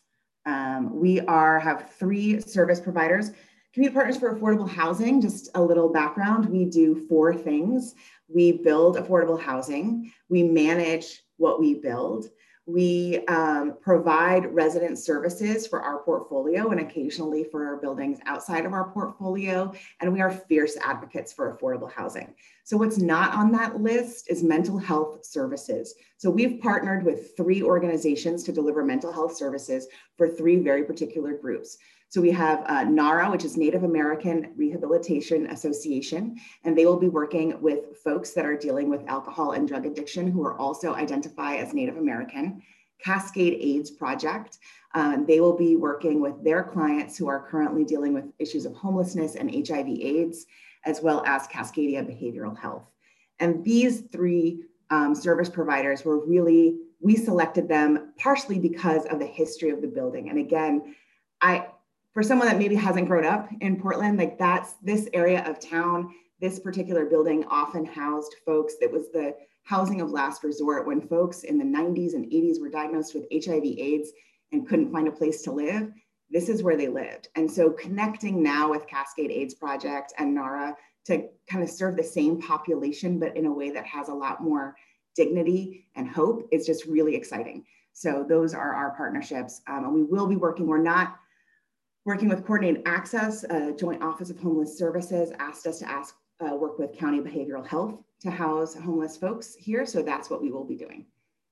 Um, we are, have three service providers. Community Partners for Affordable Housing, just a little background. We do four things. We build affordable housing. We manage what we build. We um, provide resident services for our portfolio and occasionally for our buildings outside of our portfolio. And we are fierce advocates for affordable housing. So what's not on that list is mental health services. So we've partnered with three organizations to deliver mental health services for three very particular groups. So we have uh, NARA, which is Native American Rehabilitation Association, and they will be working with folks that are dealing with alcohol and drug addiction who are also identified as Native American. Cascade AIDS Project, um, they will be working with their clients who are currently dealing with issues of homelessness and H I V AIDS, as well as Cascadia Behavioral Health. And these three um, service providers were really, we selected them partially because of the history of the building. And again, I, for someone that maybe hasn't grown up in Portland, like that's this area of town, this particular building often housed folks that was the housing of last resort when folks in the nineties and eighties were diagnosed with H I V AIDS and couldn't find a place to live. This is where they lived. And so connecting now with Cascade AIDS Project and NARA to kind of serve the same population, but in a way that has a lot more dignity and hope is just really exciting. So those are our partnerships. Um, and we will be working, we're not working with Coordinated Access, uh, Joint Office of Homeless Services asked us to ask, uh, work with County Behavioral Health to house homeless folks here. So that's what we will be doing.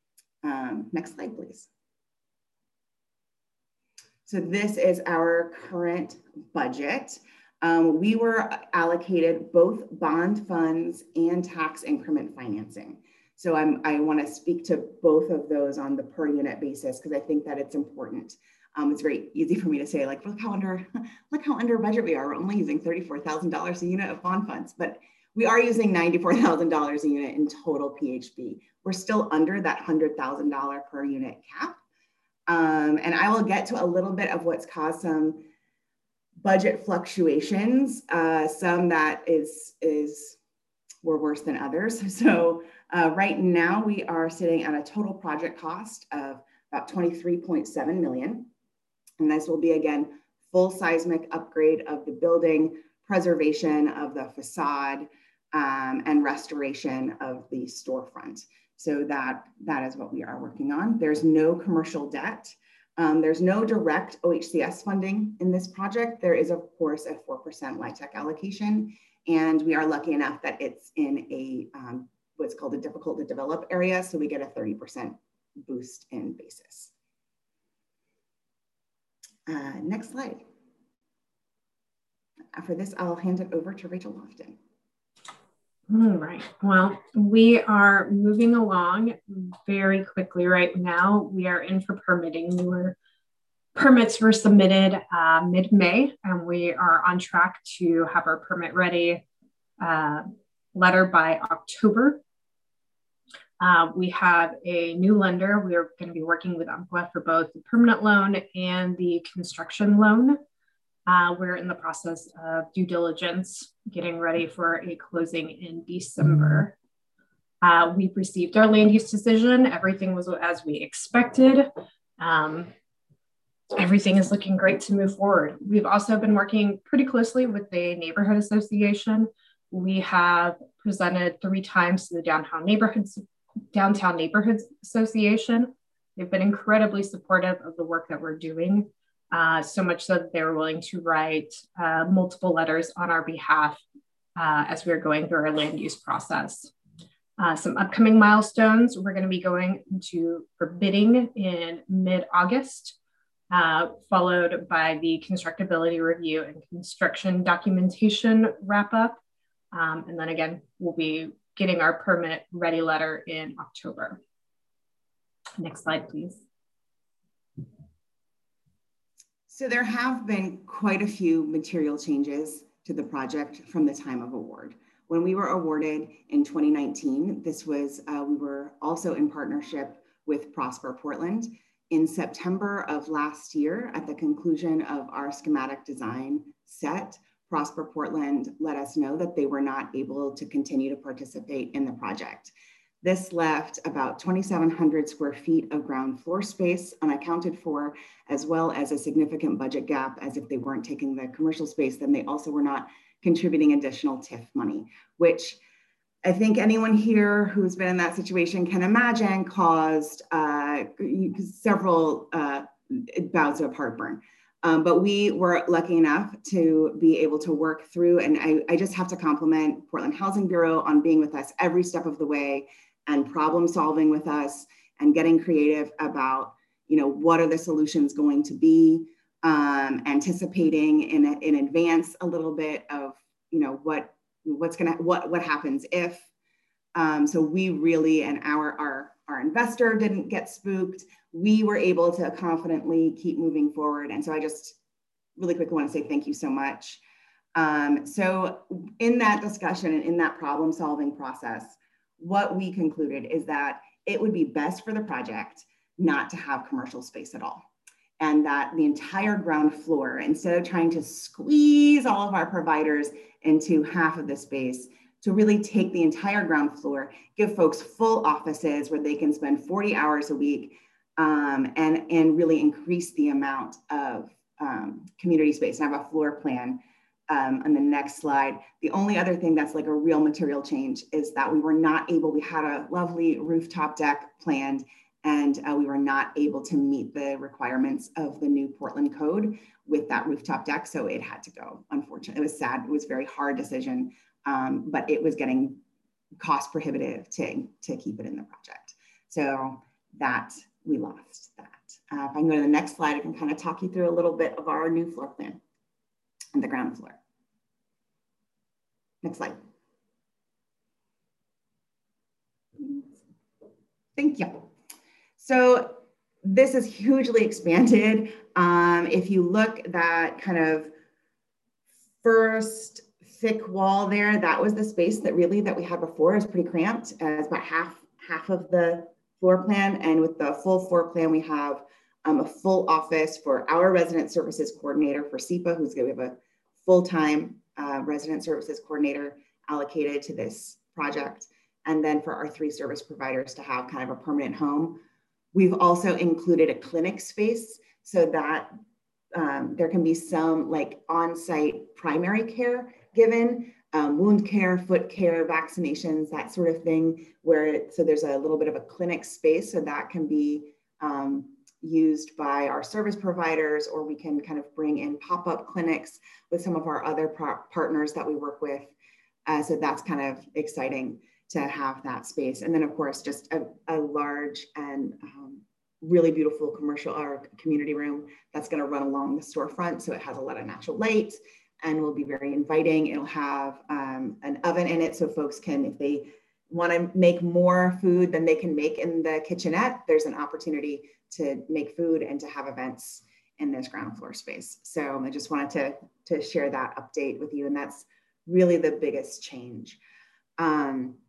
Um, next slide, please. So this is our current budget. Um, we were allocated both bond funds and tax increment financing. So I'm, I want to speak to both of those on the per unit basis because I think that it's important. Um, it's very easy for me to say, like, look how under, look how under budget we are. We're only using thirty-four thousand dollars a unit of bond funds, but we are using ninety-four thousand dollars a unit in total P H B. We're still under that one hundred thousand dollars per unit cap. Um, and I will get to a little bit of what's caused some budget fluctuations. Uh, some that is, is were worse than others. So uh, right now we are sitting at a total project cost of about twenty-three point seven million. And this will be, again, full seismic upgrade of the building, preservation of the facade, um, and restoration of the storefront. So that, that is what we are working on. There's no commercial debt. Um, there's no direct O H C S funding in this project. There is, of course, a four percent LIHTC allocation. And we are lucky enough that it's in a, um, what's called a difficult to develop area. So we get a thirty percent boost in basis. Uh, next slide. After this, I'll hand it over to Rachel Lofton. All right. Well, we are moving along very quickly right now. We are in for permitting. We were, permits were submitted uh, mid-May, and we are on track to have our permit ready uh, letter by October. Uh, we have a new lender. We're going to be working with Umpqua for both the permanent loan and the construction loan. Uh, we're in the process of due diligence, getting ready for a closing in December. Uh, we've received our land use decision. Everything was as we expected. Um, everything is looking great to move forward. We've also been working pretty closely with the neighborhood association. We have presented three times to the downtown neighborhoods, downtown neighborhoods association. They've been incredibly supportive of the work that we're doing. Uh, so much so that they were willing to write uh, multiple letters on our behalf uh, as we are going through our land use process. Uh, some upcoming milestones, we're going to be going into for bidding in mid-August, uh, followed by the constructability review and construction documentation wrap up. Um, and then again, we'll be getting our permit ready letter in October. Next slide, please. So there have been quite a few material changes to the project from the time of award. When we were awarded in twenty nineteen, this was, uh, we were also in partnership with Prosper Portland. In September of last year, at the conclusion of our schematic design set, Prosper Portland let us know that they were not able to continue to participate in the project. This left about twenty-seven hundred square feet of ground floor space unaccounted for, as well as a significant budget gap, as if they weren't taking the commercial space, then they also were not contributing additional T I F money, which I think anyone here who's been in that situation can imagine caused uh, several uh, bouts of heartburn. Um, but we were lucky enough to be able to work through, and I, I just have to compliment Portland Housing Bureau on being with us every step of the way and problem solving with us and getting creative about, you know, what are the solutions going to be, um, anticipating in, in advance a little bit of, you know, what, what's gonna, what, what happens if. Um, so we really, and our, our, our investor didn't get spooked. We were able to confidently keep moving forward. And so I just really quickly want to say thank you so much. Um, so in that discussion and in that problem solving process, what we concluded is that it would be best for the project not to have commercial space at all. And that the entire ground floor, instead of trying to squeeze all of our providers into half of the space, to really take the entire ground floor, give folks full offices where they can spend forty hours a week, um, and, and really increase the amount of um, community space. And I have a floor plan Um, on the next slide. The only other thing that's like a real material change is that we were not able, we had a lovely rooftop deck planned, and uh, we were not able to meet the requirements of the new Portland code with that rooftop deck. So it had to go, unfortunately. It was sad, it was a very hard decision, um, but it was getting cost prohibitive to, to keep it in the project. So that, we lost that. Uh, if I can go to the next slide, I can kind of talk you through a little bit of our new floor plan and the ground floor. Next slide. Thank you. So this is hugely expanded. Um, if you look that kind of first thick wall there, that was the space that really that we had before. It was pretty cramped. Uh, it's about half, half of the floor plan. And with the full floor plan, we have um, a full office for our resident services coordinator for S E P A, who's going to have a full-time uh, resident services coordinator allocated to this project. And then for our three service providers to have kind of a permanent home. We've also included a clinic space so that um, there can be some like on-site primary care given, um, wound care, foot care, vaccinations, that sort of thing, where it, so there's a little bit of a clinic space, so that can be um, used by our service providers, or we can kind of bring in pop-up clinics with some of our other partners that we work with. Uh, so that's kind of exciting to have that space. And then of course, just a, a large and um, really beautiful commercial or community room that's gonna run along the storefront. So it has a lot of natural light and will be very inviting. It'll have um, an oven in it so folks can, if they wanna make more food than they can make in the kitchenette, there's an opportunity to make food and to have events in this ground floor space. So I just wanted to, to share that update with you. And that's really the biggest change. Um,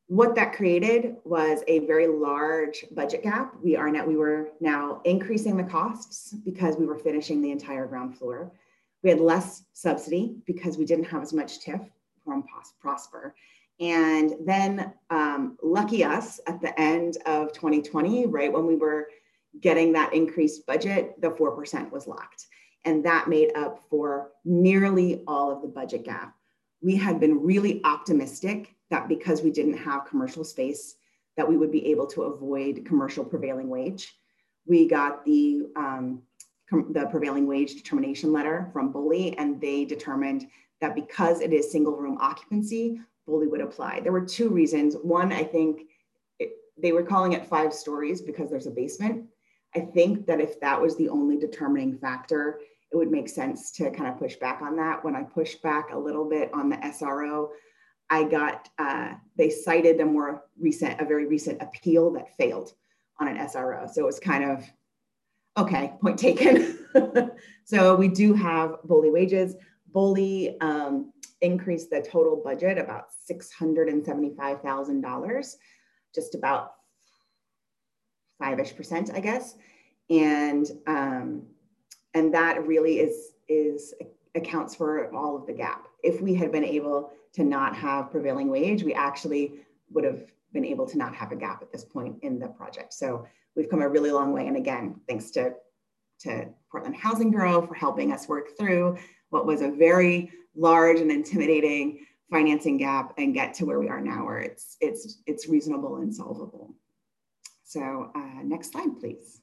What that created was a very large budget gap. We are now, we were now increasing the costs because we were finishing the entire ground floor. We had less subsidy because we didn't have as much T I F from Prosper. And then um, lucky us, at the end of twenty twenty, right when we were getting that increased budget, the four percent was locked. And that made up for nearly all of the budget gap. We had been really optimistic that because we didn't have commercial space, that we would be able to avoid commercial prevailing wage. We got the, um, the prevailing wage determination letter from BOLI, and they determined that because it is single room occupancy, BOLI would apply. There were two reasons. One, I think it, they were calling it five stories because there's a basement. I think that if that was the only determining factor, it would make sense to kind of push back on that. When I pushed back a little bit on the S R O, I got, uh, they cited a more recent, a very recent appeal that failed on an S R O. So it was kind of, okay, point taken. So we do have BOLI wages. BOLI um, increased the total budget about six hundred seventy-five thousand dollars, just about five-ish percent, I guess. And, um, and that really is, is accounts for all of the gap. If we had been able to not have prevailing wage, we actually would have been able to not have a gap at this point in the project. So we've come a really long way. And again, thanks to, to Portland Housing Bureau for helping us work through what was a very large and intimidating financing gap and get to where we are now, where it's, it's, it's reasonable and solvable. So uh, next slide, please.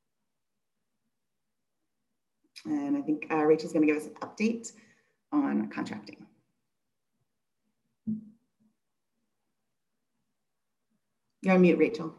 And I think uh, Rachel's gonna give us an update on contracting. You're on mute, Rachel.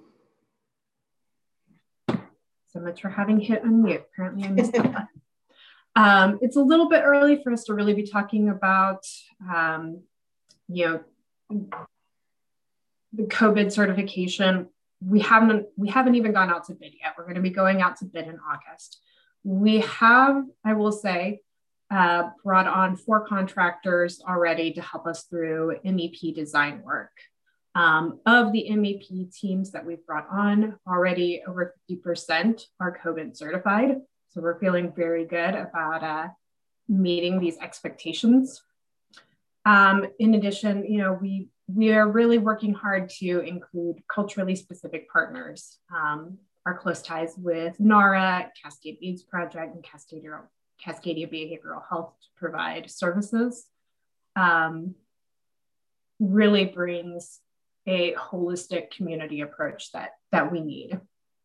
So much for having hit unmute. Apparently I missed that one. Um, it's a little bit early for us to really be talking about, um, you know, the COVID certification. We haven't, we haven't even gone out to bid yet. We're going to be going out to bid in August. We have, I will say, uh, brought on four contractors already to help us through M E P design work. Um, of the M E P teams that we've brought on, already over fifty percent are COVID certified. So we're feeling very good about uh, meeting these expectations. Um, in addition, you know, we, we are really working hard to include culturally specific partners. Um, our close ties with NARA, Cascade AIDS Project, and Cascadia, Cascadia Behavioral Health to provide services um, really brings a holistic community approach that, that we need.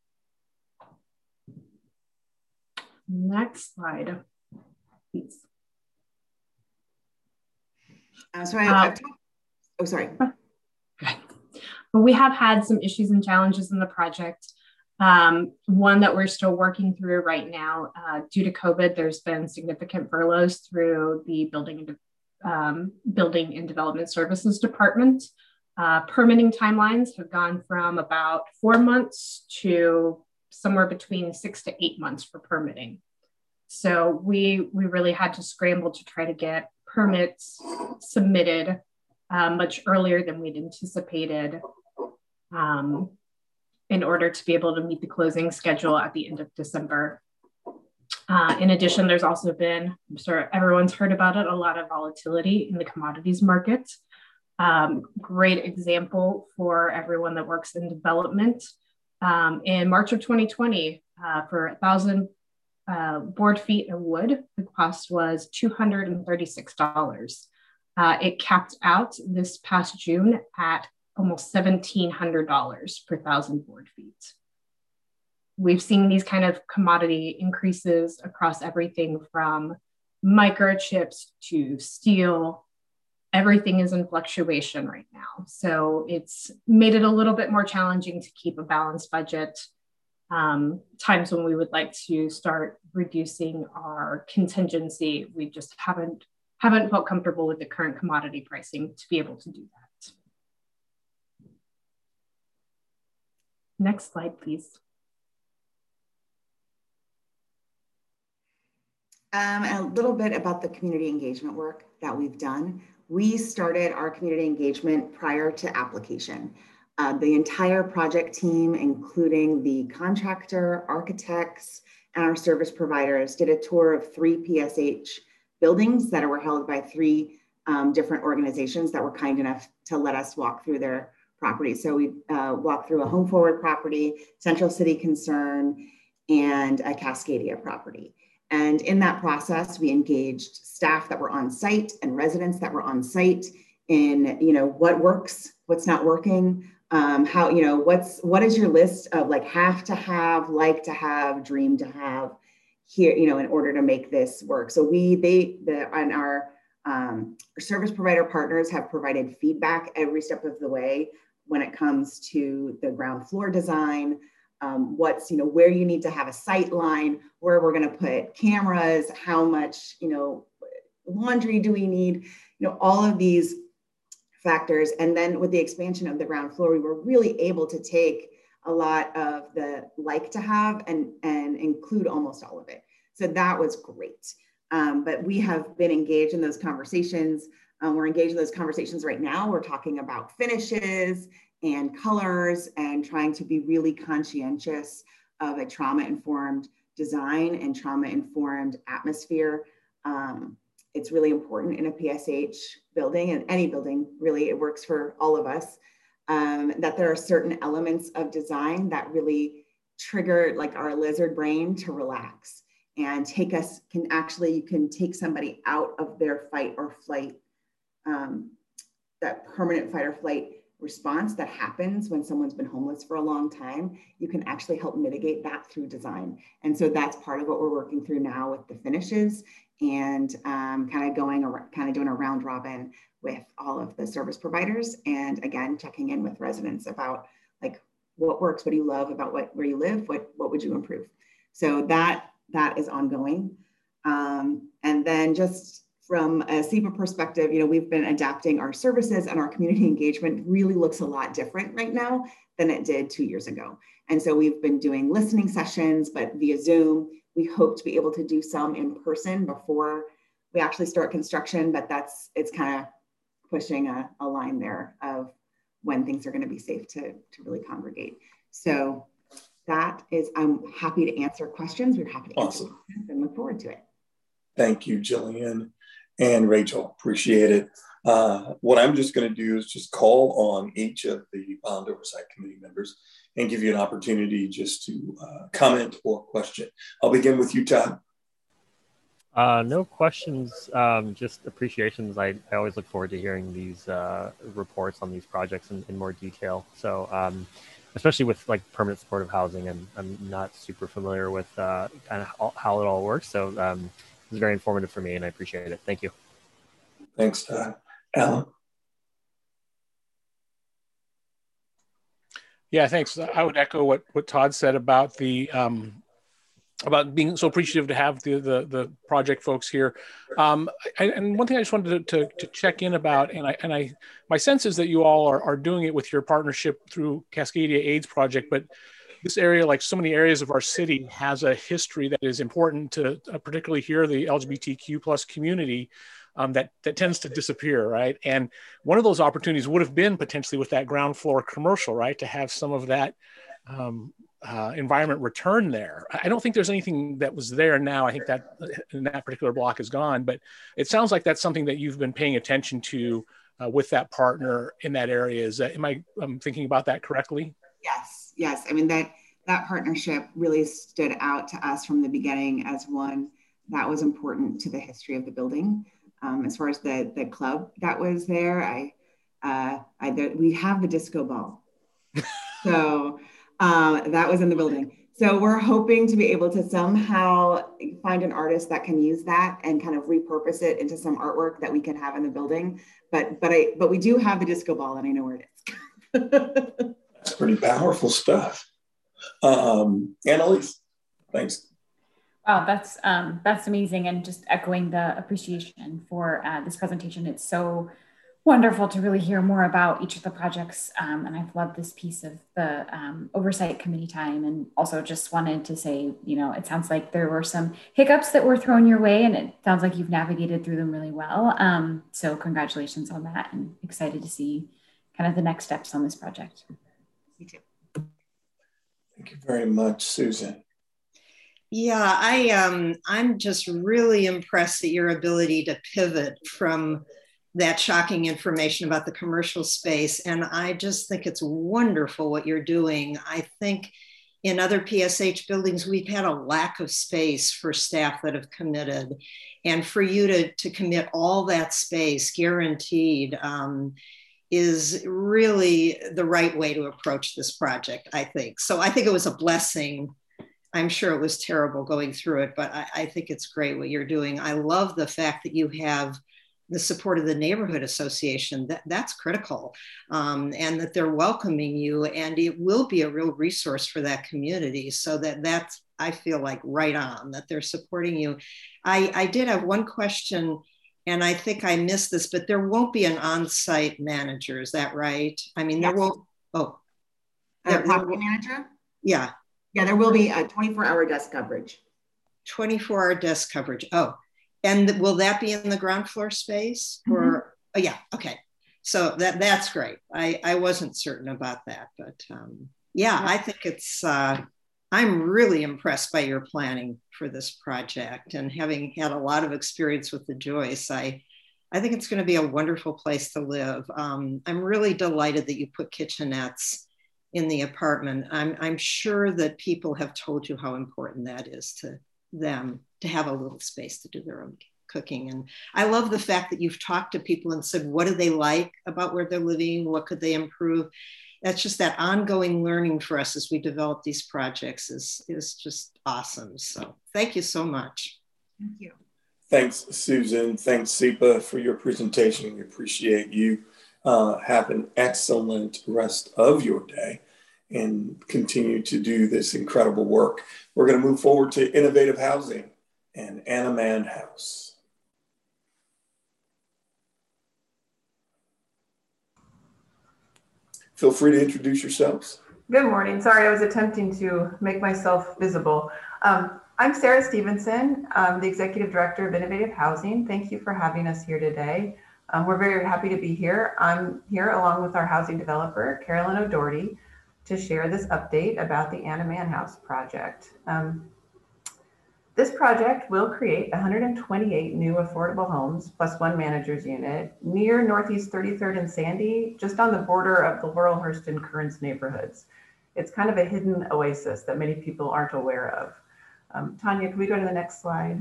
Next slide, please. Uh, sorry, um, I've talked, oh, sorry. Okay. But we have had some issues and challenges in the project. Um, one that we're still working through right now. Uh, due to COVID, there's been significant furloughs through the Building and, um, Building and Development Services Department. Uh, permitting timelines have gone from about four months to somewhere between six to eight months for permitting. So we, we really had to scramble to try to get permits submitted uh, much earlier than we'd anticipated um, in order to be able to meet the closing schedule at the end of December. Uh, in addition, there's also been, I'm sure everyone's heard about it, a lot of volatility in the commodities market. Um, great example for everyone that works in development. Um, in March of twenty twenty, uh, for a thousand uh, board feet of wood, the cost was two hundred thirty-six dollars. Uh, it capped out this past June at almost seventeen hundred dollars per thousand board feet. We've seen these kind of commodity increases across everything from microchips to steel. Everything is in fluctuation right now. So it's made it a little bit more challenging to keep a balanced budget. Um, times when we would like to start reducing our contingency, we just haven't, haven't felt comfortable with the current commodity pricing to be able to do that. Next slide, please. Um, a little bit about the community engagement work that we've done. we started our community engagement prior to application. Uh, the entire project team, including the contractor, architects, and our service providers, did a tour of three P S H buildings that were held by three um, different organizations that were kind enough to let us walk through their property. So we uh, walked through a Home Forward property, Central City Concern, and a Cascadia property. And in that process, we engaged staff that were on site and residents that were on site in, you know, what works, what's not working, um, how, you know, what's, what is your list of like have to have, like to have, dream to have here, you know, in order to make this work. So we, they, the, and our, um, our service provider partners have provided feedback every step of the way when it comes to the ground floor design, Um, what's, you know, where you need to have a sight line, where we're going to put cameras, how much, you know, laundry do we need, you know, all of these factors. And then with the expansion of the ground floor, we were really able to take a lot of the like to have and, and include almost all of it. So that was great. Um, but we have been engaged in those conversations. Um, we're engaged in those conversations right now. We're talking about finishes and colors and trying to be really conscientious of a trauma-informed design and trauma-informed atmosphere. Um, it's really important in a P S H building, and any building, really, it works for all of us, um, that there are certain elements of design that really trigger like our lizard brain to relax and take us, can actually, you can take somebody out of their fight or flight, um, that permanent fight or flight response that happens when someone's been homeless for a long time. You can actually help mitigate that through design. And so that's part of what we're working through now with the finishes and um, kind of going around, kind of doing a round robin with all of the service providers. And again, checking in with residents about like, what works, what do you love about what, where you live, what, what would you improve? So that, that is ongoing. Um, and then just from a S E P A perspective, you know, we've been adapting our services, and our community engagement really looks a lot different right now than it did two years ago. And so we've been doing listening sessions, but via Zoom. We hope to be able to do some in person before we actually start construction, but that's, it's kind of pushing a, a line there of when things are going to be safe to, to really congregate. So that is, I'm happy to answer questions. We're happy to answer Awesome. questions and look forward to it. Thank you, Jillian and Rachel. Appreciate it. Uh, what I'm just going to do is just call on each of the Bond Oversight Committee members and give you an opportunity just to uh, comment or question. I'll begin with you, Todd. Uh, no questions, um, just appreciations. I, I always look forward to hearing these uh, reports on these projects in, in more detail. So um, especially with like permanent supportive housing, and I'm not super familiar with uh, kind of how, how it all works. So um, it was very informative for me and I appreciate it. Thank you. Thanks, Todd. Alan? Yeah, thanks. I would echo what, what Todd said about the um, about being so appreciative to have the the, the project folks here. Um, I, and one thing I just wanted to, to, to check in about, and I and I my sense is that you all are, are doing it with your partnership through Cascadia AIDS Project, but this area, like so many areas of our city, has a history that is important to uh, particularly here, the L G B T Q plus community. Um, that, that tends to disappear, right? And one of those opportunities would have been potentially with that ground floor commercial, right? To have some of that um, uh, environment return there. I don't think there's anything that was there now. I think that in that particular block is gone, but it sounds like that's something that you've been paying attention to uh, with that partner in that area. Is that, am I um, thinking about that correctly? Yes, yes. I mean, that, that partnership really stood out to us from the beginning as one that was important to the history of the building. Um, as far as the, the club that was there, I, uh, I the, we have the disco ball. So um, that was in the building. So we're hoping to be able to somehow find an artist that can use that and kind of repurpose it into some artwork that we can have in the building. But but I but we do have the disco ball, and I know where it is. That's pretty powerful stuff. Um, Annalise, thanks. Wow, that's um, that's amazing, and just echoing the appreciation for uh, this presentation. It's so wonderful to really hear more about each of the projects. Um, and I've loved this piece of the um, oversight committee time. And also just wanted to say, you know, it sounds like there were some hiccups that were thrown your way, and it sounds like you've navigated through them really well. Um, so congratulations on that, and excited to see kind of the next steps on this project. Me too. Thank you very much, Susan. Yeah, I um, I'm just really impressed at your ability to pivot from that shocking information about the commercial space. And I just think it's wonderful what you're doing. I think in other P S H buildings, we've had a lack of space for staff that have committed. And for you to, to commit all that space guaranteed um, is really the right way to approach this project, I think. So I think it was a blessing. I'm sure it was terrible going through it, but I, I think it's great what you're doing. I love the fact that you have the support of the neighborhood association. That, that's critical, um, and that they're welcoming you, and it will be a real resource for that community. So that that's, I feel like, right on, that they're supporting you. I, I did have one question, and I think I missed this, but there won't be an on-site manager, is that right? I mean, Yes. there won't, oh. Uh, There, there property will- manager? yeah. Yeah, there will be a twenty-four hour desk coverage. twenty-four hour desk coverage. Oh, and will that be in the ground floor space? Or, mm-hmm. Oh yeah, okay. So that that's great. I, I wasn't certain about that, but um, yeah, I think it's, uh, I'm really impressed by your planning for this project, and having had a lot of experience with the Joyce, I, I think it's gonna be a wonderful place to live. Um, I'm really delighted that you put kitchenettes in the apartment. I'm, I'm sure that people have told you how important that is to them, to have a little space to do their own cooking. And I love the fact that you've talked to people and said, what do they like about where they're living? What could they improve? That's just that ongoing learning for us as we develop these projects is, is just awesome. So thank you so much. Thank you. Thanks, Susan. Thanks, SEPA, for your presentation. We appreciate you. Uh, have an excellent rest of your day and continue to do this incredible work. We're going to move forward to Innovative Housing and Anna Mann House. Feel free to introduce yourselves. Good morning. Sorry, I was attempting to make myself visible. Um, I'm Sarah Stevenson. I'm the Executive Director of Innovative Housing. Thank you for having us here today. Um, we're very happy to be here. I'm here along with our housing developer, Carolyn O'Doherty, to share this update about the Anna Mann House project. Um, this project will create one hundred twenty-eight new affordable homes plus one manager's unit near Northeast thirty-third and Sandy, just on the border of the Laurelhurst and Kearns neighborhoods. It's kind of a hidden oasis that many people aren't aware of. Um, Tanya, can we go to the next slide?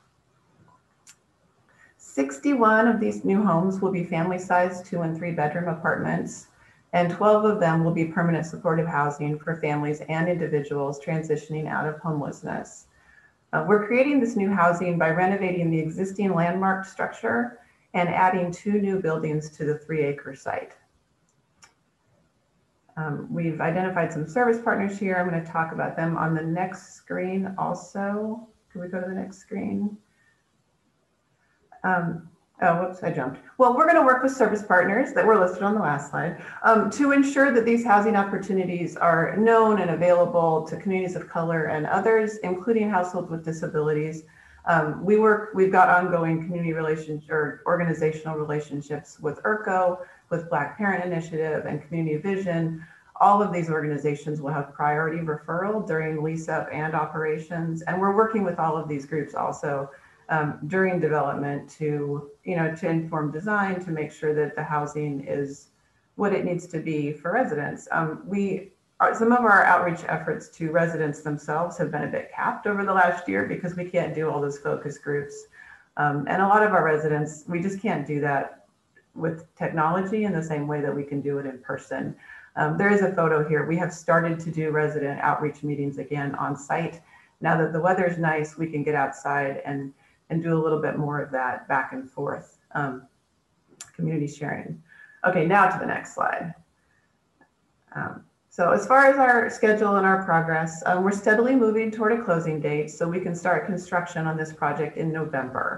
sixty-one of these new homes will be family-sized two and three bedroom apartments, and twelve of them will be permanent supportive housing for families and individuals transitioning out of homelessness. Uh, we're creating this new housing by renovating the existing landmark structure and adding two new buildings to the three acre site. Um, we've identified some service partners here. I'm going to talk about them on the next screen also. Can we go to the next screen? Um, oh, whoops, I jumped. Well, we're going to work with service partners that were listed on the last slide um, to ensure that these housing opportunities are known and available to communities of color and others, including households with disabilities. Um, we work, we've got ongoing community relations or organizational relationships with I R C O, with Black Parent Initiative and Community Vision. All of these organizations will have priority referral during lease up and operations. And we're working with all of these groups also Um, during development to, you know, to inform design, to make sure that the housing is what it needs to be for residents. Um, we are, some of our outreach efforts to residents themselves have been a bit capped over the last year because we can't do all those focus groups. Um, and a lot of our residents, we just can't do that with technology in the same way that we can do it in person. Um, there is a photo here. We have started to do resident outreach meetings again on site. Now that the weather's nice, we can get outside and and do a little bit more of that back and forth um, community sharing. Okay, now to the next slide. Um, so as far as our schedule and our progress, um, we're steadily moving toward a closing date so we can start construction on this project in November.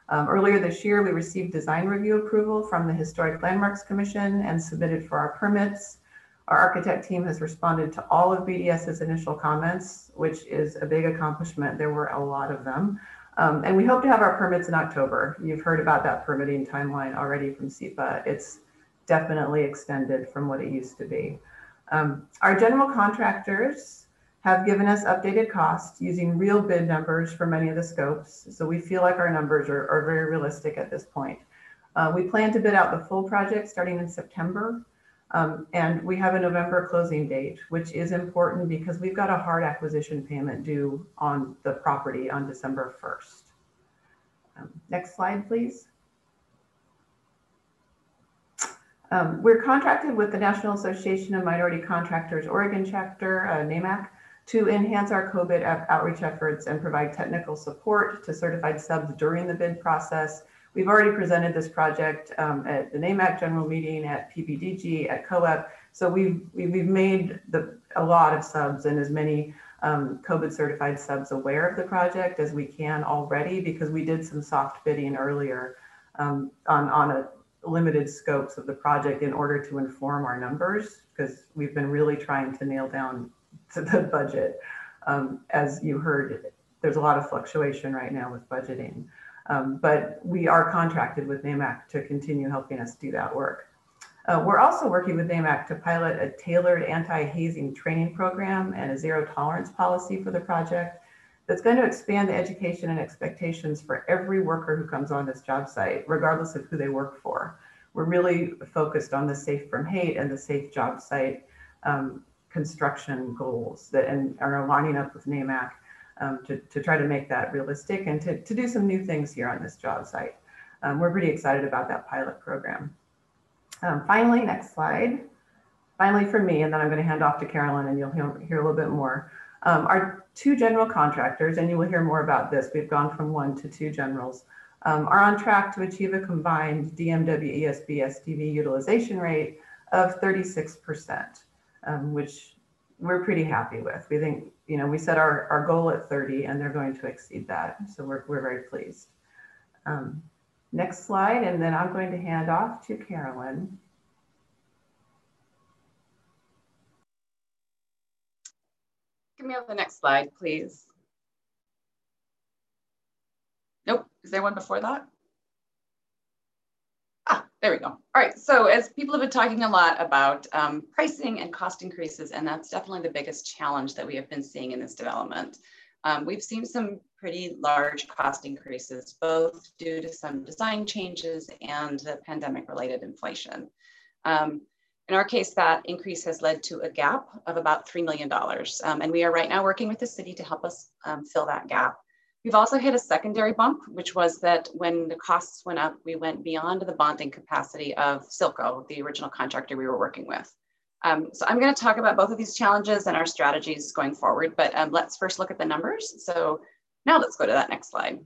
Um, earlier this year, we received design review approval from the Historic Landmarks Commission and submitted for our permits. Our architect team has responded to all of B D S's initial comments, which is a big accomplishment. There were a lot of them. Um, and we hope to have our permits in October. You've heard about that permitting timeline already from S E P A. It's definitely extended from what it used to be. Um, our general contractors have given us updated costs using real bid numbers for many of the scopes. So we feel like our numbers are, are very realistic at this point. Uh, we plan to bid out the full project starting in September. Um, and we have a November closing date, which is important because we've got a hard acquisition payment due on the property on December first. Um, next slide, please. Um, we're contracted with the National Association of Minority Contractors Oregon chapter, uh, NAMAC, to enhance our COVID outreach efforts and provide technical support to certified subs during the bid process. We've already presented this project um, at the NAMAC general meeting, at P B D G, at COEP. So we've, we've made the, a lot of subs and as many um, COVID certified subs aware of the project as we can already, because we did some soft bidding earlier um, on, on a limited scopes of the project in order to inform our numbers, because we've been really trying to nail down to the budget. Um, as you heard, there's a lot of fluctuation right now with budgeting. Um, but we are contracted with NAMAC to continue helping us do that work. Uh, we're also working with NAMAC to pilot a tailored anti-hazing training program and a zero tolerance policy for the project that's going to expand the education and expectations for every worker who comes on this job site, regardless of who they work for. We're really focused on the safe from hate and the safe job site um, construction goals that and are lining up with NAMAC. Um, to, to try to make that realistic and to, to do some new things here on this job site. Um, we're pretty excited about that pilot program. Um, finally, next slide. Finally for me, and then I'm going to hand off to Carolyn and you'll hear, hear a little bit more. Um, our two general contractors, and you will hear more about this, we've gone from one to two generals, um, are on track to achieve a combined D M W E S B S D V utilization rate of thirty-six percent, um, which we're pretty happy with. We think, you know, we set our, our goal at thirty and they're going to exceed that. So we're, we're very pleased. Um, next slide, and then I'm going to hand off to Carolyn. Give me the next slide, please. Nope, is there one before that? Ah, there we go. All right, so as people have been talking a lot about um, pricing and cost increases, and that's definitely the biggest challenge that we have been seeing in this development. Um, we've seen some pretty large cost increases, both due to some design changes and the pandemic related inflation. Um, in our case, that increase has led to a gap of about three million dollars. Um, and we are right now working with the city to help us um, fill that gap. We've also hit a secondary bump, which was that when the costs went up, we went beyond the bonding capacity of Silco, the original contractor we were working with. Um, so I'm going to talk about both of these challenges and our strategies going forward, but um, let's first look at the numbers. So now let's go to that next slide.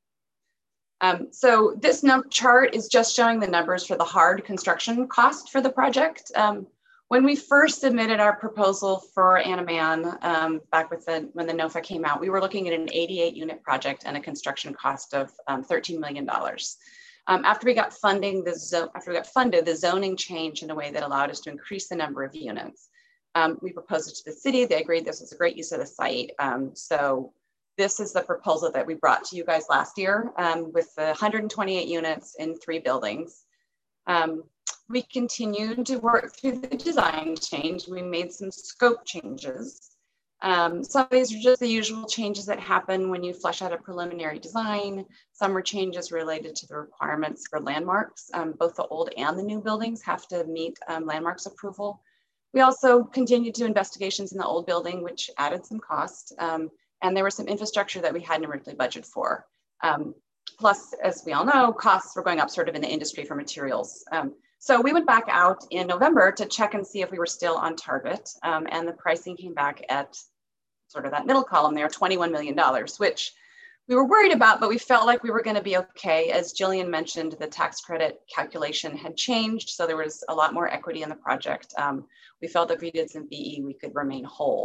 Um, so this num chart is just showing the numbers for the hard construction cost for the project. Um, When we first submitted our proposal for Animan um, back with the, when the NOFA came out, we were looking at an eighty-eight unit project and a construction cost of um, thirteen million dollars. Um, after we got funding, the zone, after we got funded, the zoning changed in a way that allowed us to increase the number of units. Um, we proposed it to the city. They agreed this was a great use of the site. Um, so this is the proposal that we brought to you guys last year um, with the one hundred twenty-eight units in three buildings. Um, We continued to work through the design change. We made some scope changes. Um, some of these are just the usual changes that happen when you flesh out a preliminary design. Some are changes related to the requirements for landmarks. Um, both the old and the new buildings have to meet um, landmarks approval. We also continued to do investigations in the old building, which added some cost. Um, and there was some infrastructure that we hadn't originally budgeted for. Um, plus, as we all know, costs were going up sort of in the industry for materials. Um, So we went back out in November to check and see if we were still on target. Um, and the pricing came back at sort of that middle column there, twenty-one million dollars, which we were worried about, but we felt like we were going to be okay. As Jillian mentioned, the tax credit calculation had changed, so there was a lot more equity in the project. Um, we felt if we did some B E, we could remain whole.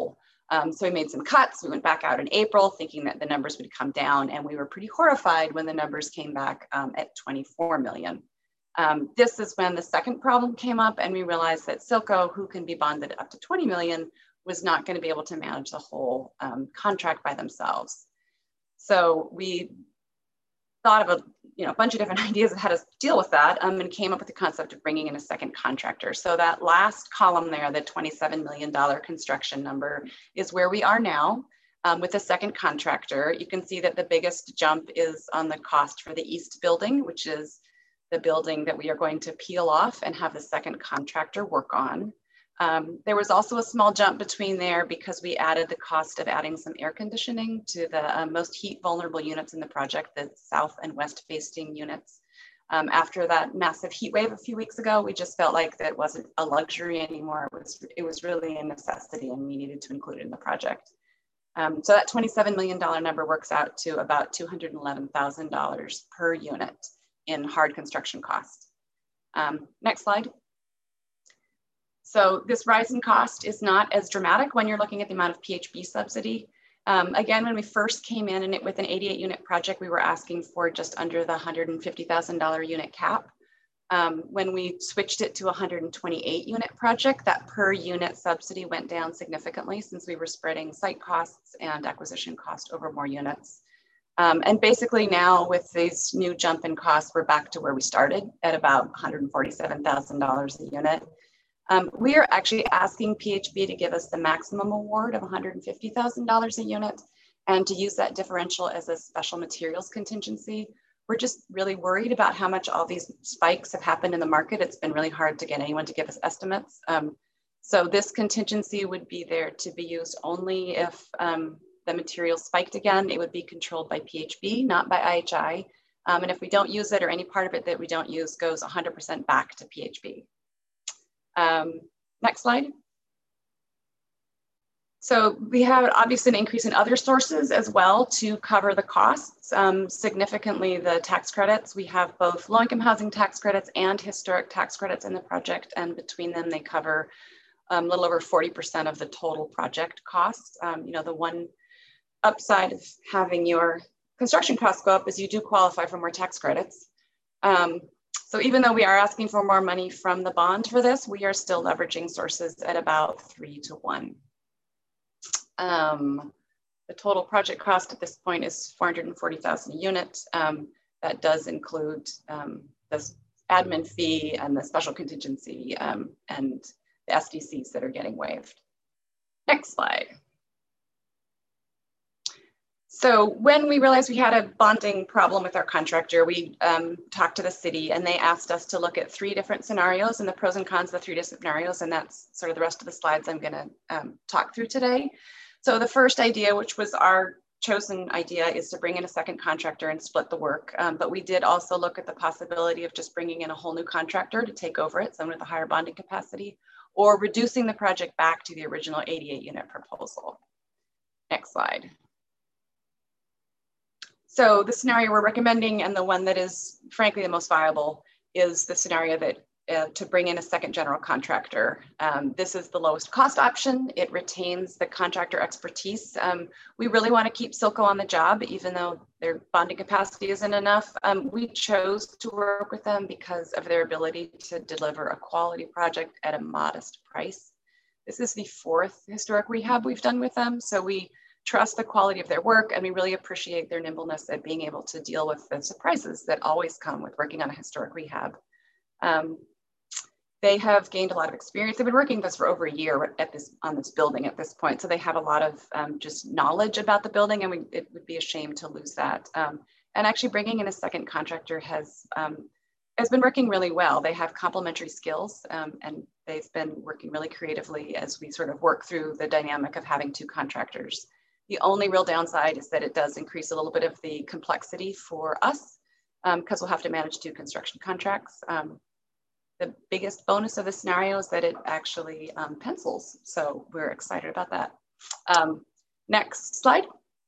Um, so we made some cuts. We went back out in April thinking that the numbers would come down, and we were pretty horrified when the numbers came back um, at twenty-four million. Um, this is when the second problem came up, and we realized that Silco, who can be bonded up to twenty million, was not going to be able to manage the whole um, contract by themselves. So we thought of a you know, bunch of different ideas of how to deal with that, um, and came up with the concept of bringing in a second contractor. So that last column there, the twenty-seven million dollar construction number, is where we are now um, with a second contractor. You can see that the biggest jump is on the cost for the east building, which is the building that we are going to peel off and have the second contractor work on. Um, there was also a small jump between there because we added the cost of adding some air conditioning to the uh, most heat vulnerable units in the project, the south and west facing units. Um, after that massive heat wave a few weeks ago, we just felt like that wasn't a luxury anymore. It was, it was really a necessity, and we needed to include it in the project. Um, so that twenty-seven million dollar number works out to about two hundred eleven thousand dollars per unit in hard construction cost. Um, next slide. So this rise in cost is not as dramatic when you're looking at the amount of P H B subsidy. Um, again, when we first came in and it with an eighty-eight unit project, we were asking for just under the one hundred fifty thousand dollar unit cap. Um, when we switched it to a one hundred twenty-eight unit project, that per unit subsidy went down significantly since we were spreading site costs and acquisition cost over more units. Um, and basically now with this new jump in costs, we're back to where we started at about one hundred forty-seven thousand dollars a unit. Um, we are actually asking P H B to give us the maximum award of one hundred fifty thousand dollars a unit and to use that differential as a special materials contingency. We're just really worried about how much all these spikes have happened in the market. It's been really hard to get anyone to give us estimates. Um, so this contingency would be there to be used only if um, the material spiked again. It would be controlled by P H B, not by I H I. Um, and if we don't use it, or any part of it that we don't use, goes one hundred percent back to P H B. Um, next slide. So we have obviously an increase in other sources as well to cover the costs. Um, significantly, the tax credits. We have both low-income housing tax credits and historic tax credits in the project, and between them they cover um, a little over forty percent of the total project cost. Um, you know, the one upside of having your construction costs go up is you do qualify for more tax credits. Um, So even though we are asking for more money from the bond for this, we are still leveraging sources at about three to one. Um, the total project cost at this point is four hundred forty thousand a unit. Um, that does include um, this admin fee and the special contingency um, and the S D Cs that are getting waived. Next slide. So when we realized we had a bonding problem with our contractor, we um, talked to the city and they asked us to look at three different scenarios and the pros and cons of the three different scenarios. And that's sort of the rest of the slides I'm gonna um, talk through today. So the first idea, which was our chosen idea, is to bring in a second contractor and split the work. Um, but we did also look at the possibility of just bringing in a whole new contractor to take over it, someone with a higher bonding capacity, or reducing the project back to the original eighty-eight unit proposal. Next slide. So the scenario we're recommending, and the one that is frankly the most viable, is the scenario that uh, to bring in a second general contractor. Um, this is the lowest cost option. It retains the contractor expertise. Um, we really want to keep Silco on the job, even though their bonding capacity isn't enough. Um, we chose to work with them because of their ability to deliver a quality project at a modest price. This is the fourth historic rehab we've done with them. So we trust the quality of their work, and we really appreciate their nimbleness at being able to deal with the surprises that always come with working on a historic rehab. Um, they have gained a lot of experience. They've been working with us for over a year at this on this building at this point, so they have a lot of um, just knowledge about the building, and we, it would be a shame to lose that. Um, and actually bringing in a second contractor has um, has been working really well. They have complementary skills, um, and they've been working really creatively as we sort of work through the dynamic of having two contractors. The only real downside is that it does increase a little bit of the complexity for us because um, we'll have to manage two construction contracts. Um, the biggest bonus of the scenario is that it actually um, pencils. So we're excited about that. Um, next slide.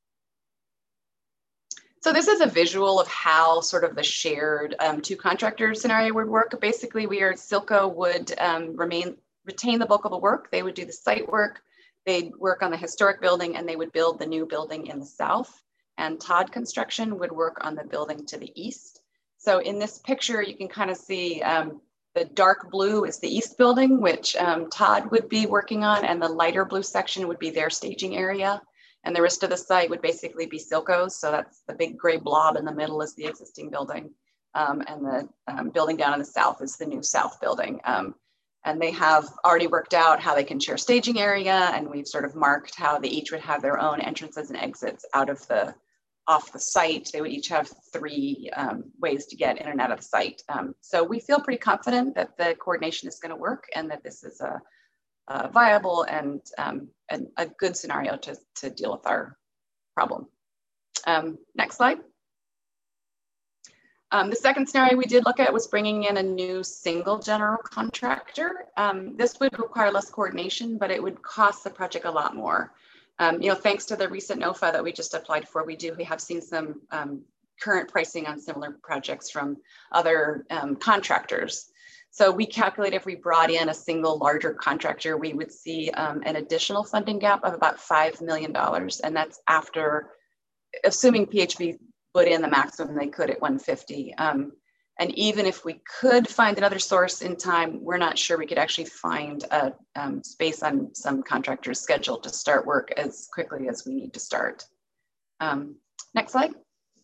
So this is a visual of how sort of the shared um, two contractor scenario would work. Basically, we are Silco would um, remain retain the bulk of the work. They would do the site work. they'd work on the historic building and they would build the new building in the south, and Todd Construction would work on the building to the east. So in this picture, you can kind of see um, the dark blue is the east building, which um, Todd would be working on, and the lighter blue section would be their staging area. And the rest of the site would basically be Silco's. So that's the big gray blob in the middle is the existing building. Um, and the um, building down in the south is the new south building. Um, and they have already worked out how they can share staging area, and we've sort of marked how they each would have their own entrances and exits out of the, off the site. They would each have three um, ways to get in and out of the site. Um, so we feel pretty confident that the coordination is gonna work and that this is a, a viable and, um, and a good scenario to, to deal with our problem. Um, next slide. Um, the second scenario we did look at was bringing in a new single general contractor. Um, this would require less coordination, but it would cost the project a lot more. Um, you know, thanks to the recent NOFA that we just applied for, we do, we have seen some um, current pricing on similar projects from other um, contractors. So we calculate if we brought in a single larger contractor, we would see um, an additional funding gap of about five million dollars. And that's after, assuming P H B put in the maximum they could at one fifty. Um, and even if we could find another source in time, we're not sure we could actually find a um, space on some contractor's schedule to start work as quickly as we need to start. Um, next slide.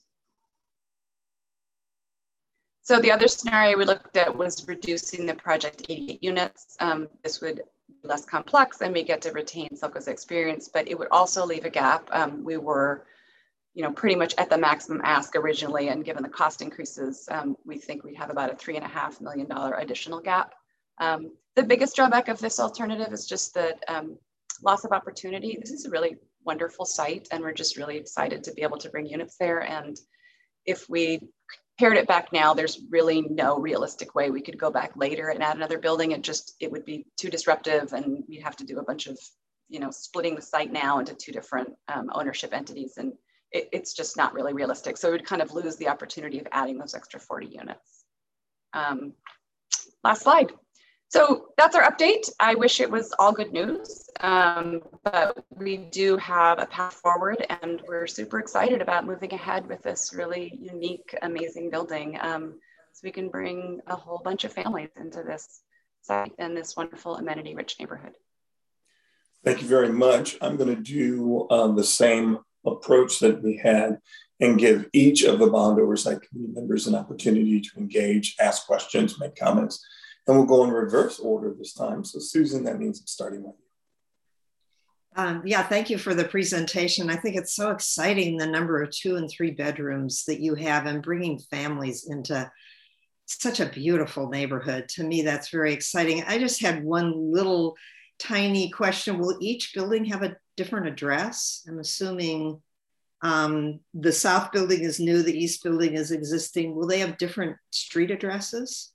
So the other scenario we looked at was reducing the project to eighty-eight units. Um, this would be less complex and we get to retain Silco's experience, but it would also leave a gap. Um, we were you know, pretty much at the maximum ask originally, and given the cost increases, um, we think we'd have about a three and a half million dollar additional gap. Um, the biggest drawback of this alternative is just the um, loss of opportunity. This is a really wonderful site, and we're just really excited to be able to bring units there. And if we paired it back now, there's really no realistic way we could go back later and add another building. It just, it would be too disruptive, and we'd have to do a bunch of, you know, splitting the site now into two different um, ownership entities. And It, it's just not really realistic. So we would kind of lose the opportunity of adding those extra forty units. Um, last slide. So that's our update. I wish it was all good news, um, but we do have a path forward, and we're super excited about moving ahead with this really unique, amazing building. Um, so we can bring a whole bunch of families into this site and this wonderful amenity-rich neighborhood. Thank you very much. I'm going to do uh, the same approach that we had and give each of the bond oversight committee members an opportunity to engage, ask questions, make comments, and we'll go in reverse order this time. So Susan, that means it's starting with you. Um, yeah, thank you for the presentation. I think it's so exciting, the number of two and three bedrooms that you have and bringing families into such a beautiful neighborhood. To me, that's very exciting. I just had one little tiny question. Will each building have a different address? I'm assuming um, the south building is new, the east building is existing. Will they have different street addresses?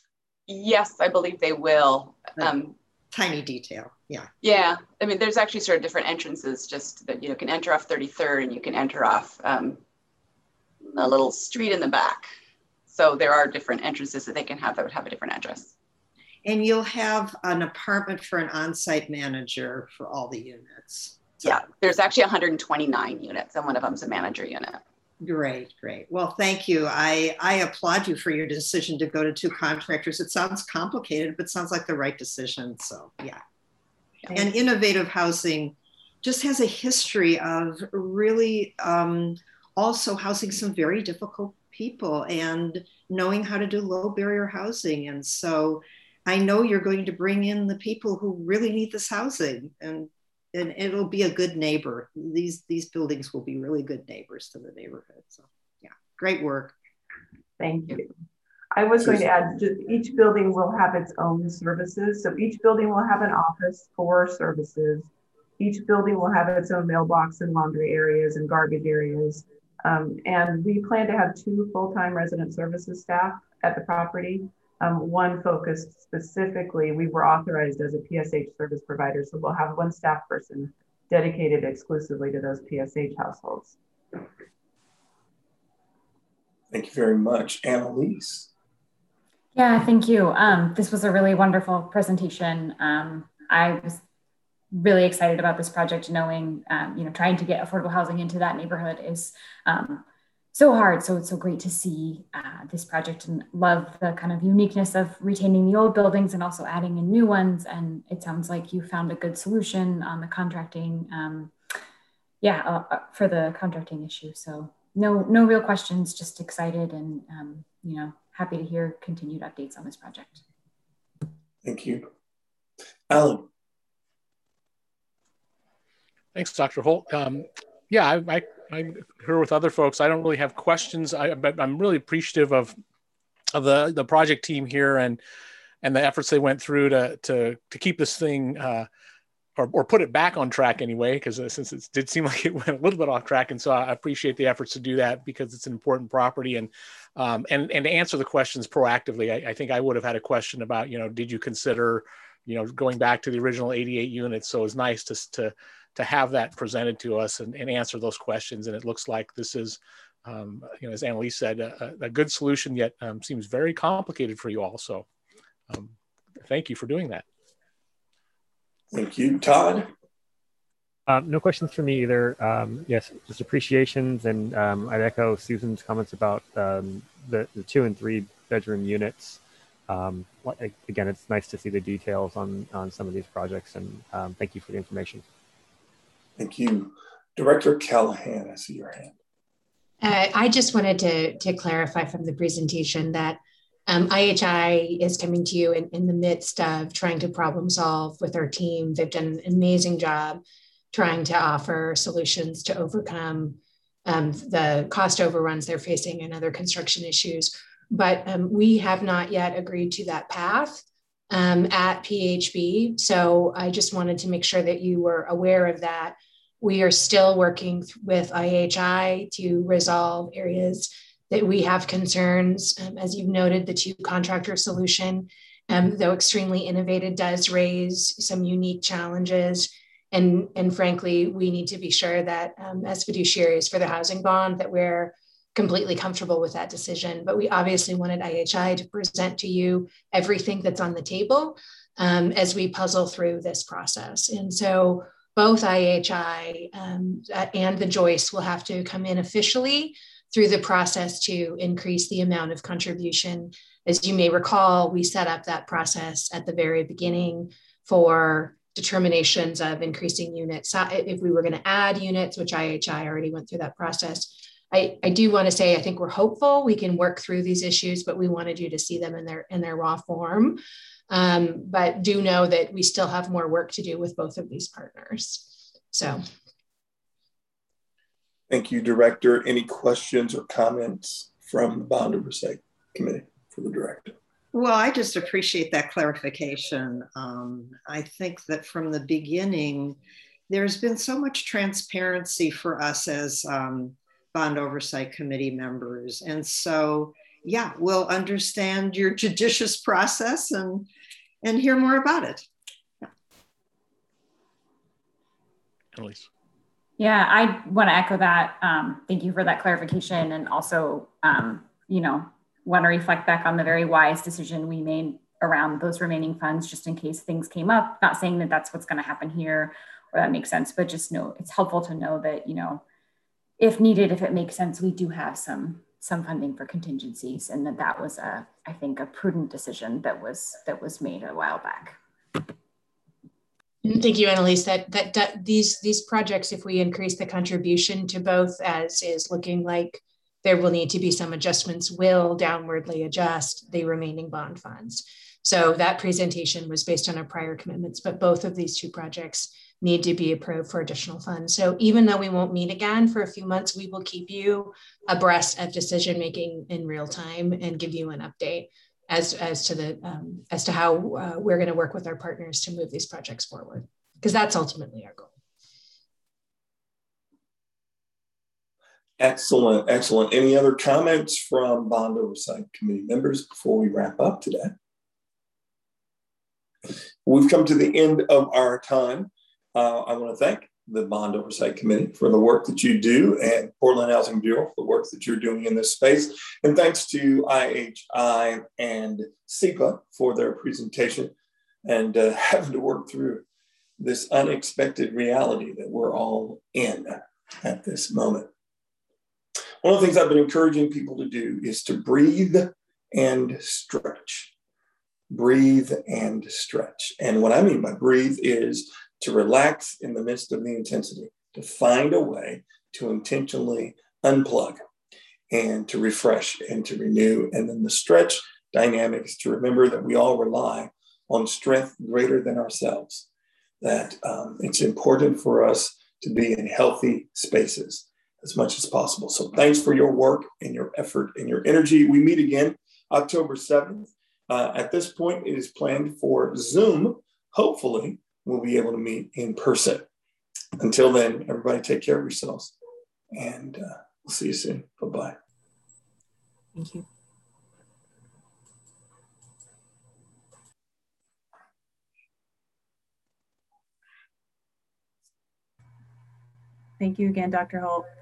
Yes, I believe they will. Um, tiny detail, yeah. Yeah, I mean, there's actually sort of different entrances, just that you know, can enter off thirty-third and you can enter off um, a little street in the back. So there are different entrances that they can have that would have a different address. And you'll have an apartment for an on-site manager for all the units. So. Yeah, there's actually one hundred twenty-nine units, and one of them's a manager unit. Great, great. Well, thank you. I, I applaud you for your decision to go to two contractors. It sounds complicated, but sounds like the right decision. So yeah. yeah. And innovative housing just has a history of really um, also housing some very difficult people and knowing how to do low barrier housing. And so I know you're going to bring in the people who really need this housing, and, and it'll be a good neighbor. These, these buildings will be really good neighbors to the neighborhood. So yeah, great work. Thank you. I was going to add, just each building will have its own services. So each building will have an office for services. Each building will have its own mailbox and laundry areas and garbage areas. Um, and we plan to have two full-time resident services staff at the property. Um, one focused specifically, we were authorized as a P S H service provider, so we'll have one staff person dedicated exclusively to those P S H households. Thank you very much. Annalise. Yeah, thank you. Um, this was a really wonderful presentation. Um, I was really excited about this project, knowing, um, you know, trying to get affordable housing into that neighborhood is um, so hard. So it's so great to see uh, this project, and love the kind of uniqueness of retaining the old buildings and also adding in new ones. And it sounds like you found a good solution on the contracting, um, yeah, uh, for the contracting issue. So no, no real questions, just excited and, um, you know, happy to hear continued updates on this project. Thank you. Alan. Thanks, Doctor Holt. Um, yeah, I, I, I'm here with other folks. I don't really have questions, I, but I'm really appreciative of of the the project team here and and the efforts they went through to to to keep this thing uh, or or put it back on track anyway. Because uh, since it did seem like it went a little bit off track, and so I appreciate the efforts to do that because it's an important property and um, and and to answer the questions proactively. I, I think I would have had a question about, you know, did you consider, you know, going back to the original eighty-eight units? So it's nice to to to have that presented to us and, and answer those questions. And it looks like this is, um, you know, as Annalise said, a, a good solution, yet um, seems very complicated for you all. So um, thank you for doing that. Thank you. Todd? Um, no questions for me either. Um, yes, just appreciations. And um, I'd echo Susan's comments about um, the, the two and three bedroom units. Um, again, it's nice to see the details on, on some of these projects, and um, thank you for the information. Thank you. Director Callahan, I see your hand. Uh, I just wanted to, to clarify from the presentation that um, I H I is coming to you in, in the midst of trying to problem solve with our team. They've done an amazing job trying to offer solutions to overcome um, the cost overruns they're facing and other construction issues. But um, we have not yet agreed to that path um, at P H B. So I just wanted to make sure that you were aware of that. We are still working with I H I to resolve areas that we have concerns. Um, as you've noted, the two contractor solution, um, though extremely innovative, does raise some unique challenges. And, and frankly, we need to be sure that um, as fiduciaries for the housing bond, that we're completely comfortable with that decision. But we obviously wanted I H I to present to you everything that's on the table um, as we puzzle through this process. And so both I H I um, and the Joyce will have to come in officially through the process to increase the amount of contribution. As you may recall, we set up that process at the very beginning for determinations of increasing units. If we were going to add units, which I H I already went through that process. I, I do want to say, I think we're hopeful we can work through these issues, but we wanted you to see them in their, in their raw form. Um, but do know that we still have more work to do with both of these partners. So. Thank you, Director. Any questions or comments from the Bond Oversight Committee for the Director? Well, I just appreciate that clarification. Um, I think that from the beginning, there's been so much transparency for us as um, Bond Oversight Committee members. And so, yeah, we'll understand your judicious process and, and hear more about it. Yeah. Annalise. Yeah, I want to echo that. Um, thank you for that clarification. And also, um, you know, want to reflect back on the very wise decision we made around those remaining funds, just in case things came up. Not saying that that's what's going to happen here or that makes sense, but just know it's helpful to know that, you know, if needed, if it makes sense, we do have some some funding for contingencies, and that that was a, I think, a prudent decision that was that was made a while back. Thank you, Annalise. That, that that these these projects, if we increase the contribution to both, as is looking like there will need to be some adjustments, will downwardly adjust the remaining bond funds. So that presentation was based on our prior commitments, but both of these two projects need to be approved for additional funds. So even though we won't meet again for a few months, we will keep you abreast of decision making in real time and give you an update as, as to the um, as to how uh, we're going to work with our partners to move these projects forward, because that's ultimately our goal. Excellent, excellent. Any other comments from Bond Oversight Committee members before we wrap up today? We've come to the end of our time. Uh, I want to thank the Bond Oversight Committee for the work that you do, and Portland Housing Bureau for the work that you're doing in this space. And thanks to I H I and SEPA for their presentation and uh, having to work through this unexpected reality that we're all in at this moment. One of the things I've been encouraging people to do is to breathe and stretch. Breathe and stretch. And what I mean by breathe is to relax in the midst of the intensity, to find a way to intentionally unplug and to refresh and to renew. And then the stretch dynamic is to remember that we all rely on strength greater than ourselves, that um, it's important for us to be in healthy spaces as much as possible. So thanks for your work and your effort and your energy. We meet again October seventh. Uh, at this point, it is planned for Zoom. Hopefully, we'll be able to meet in person. Until then, everybody take care of yourselves. And uh, we'll see you soon. Bye-bye. Thank you. Thank you again, Doctor Holt.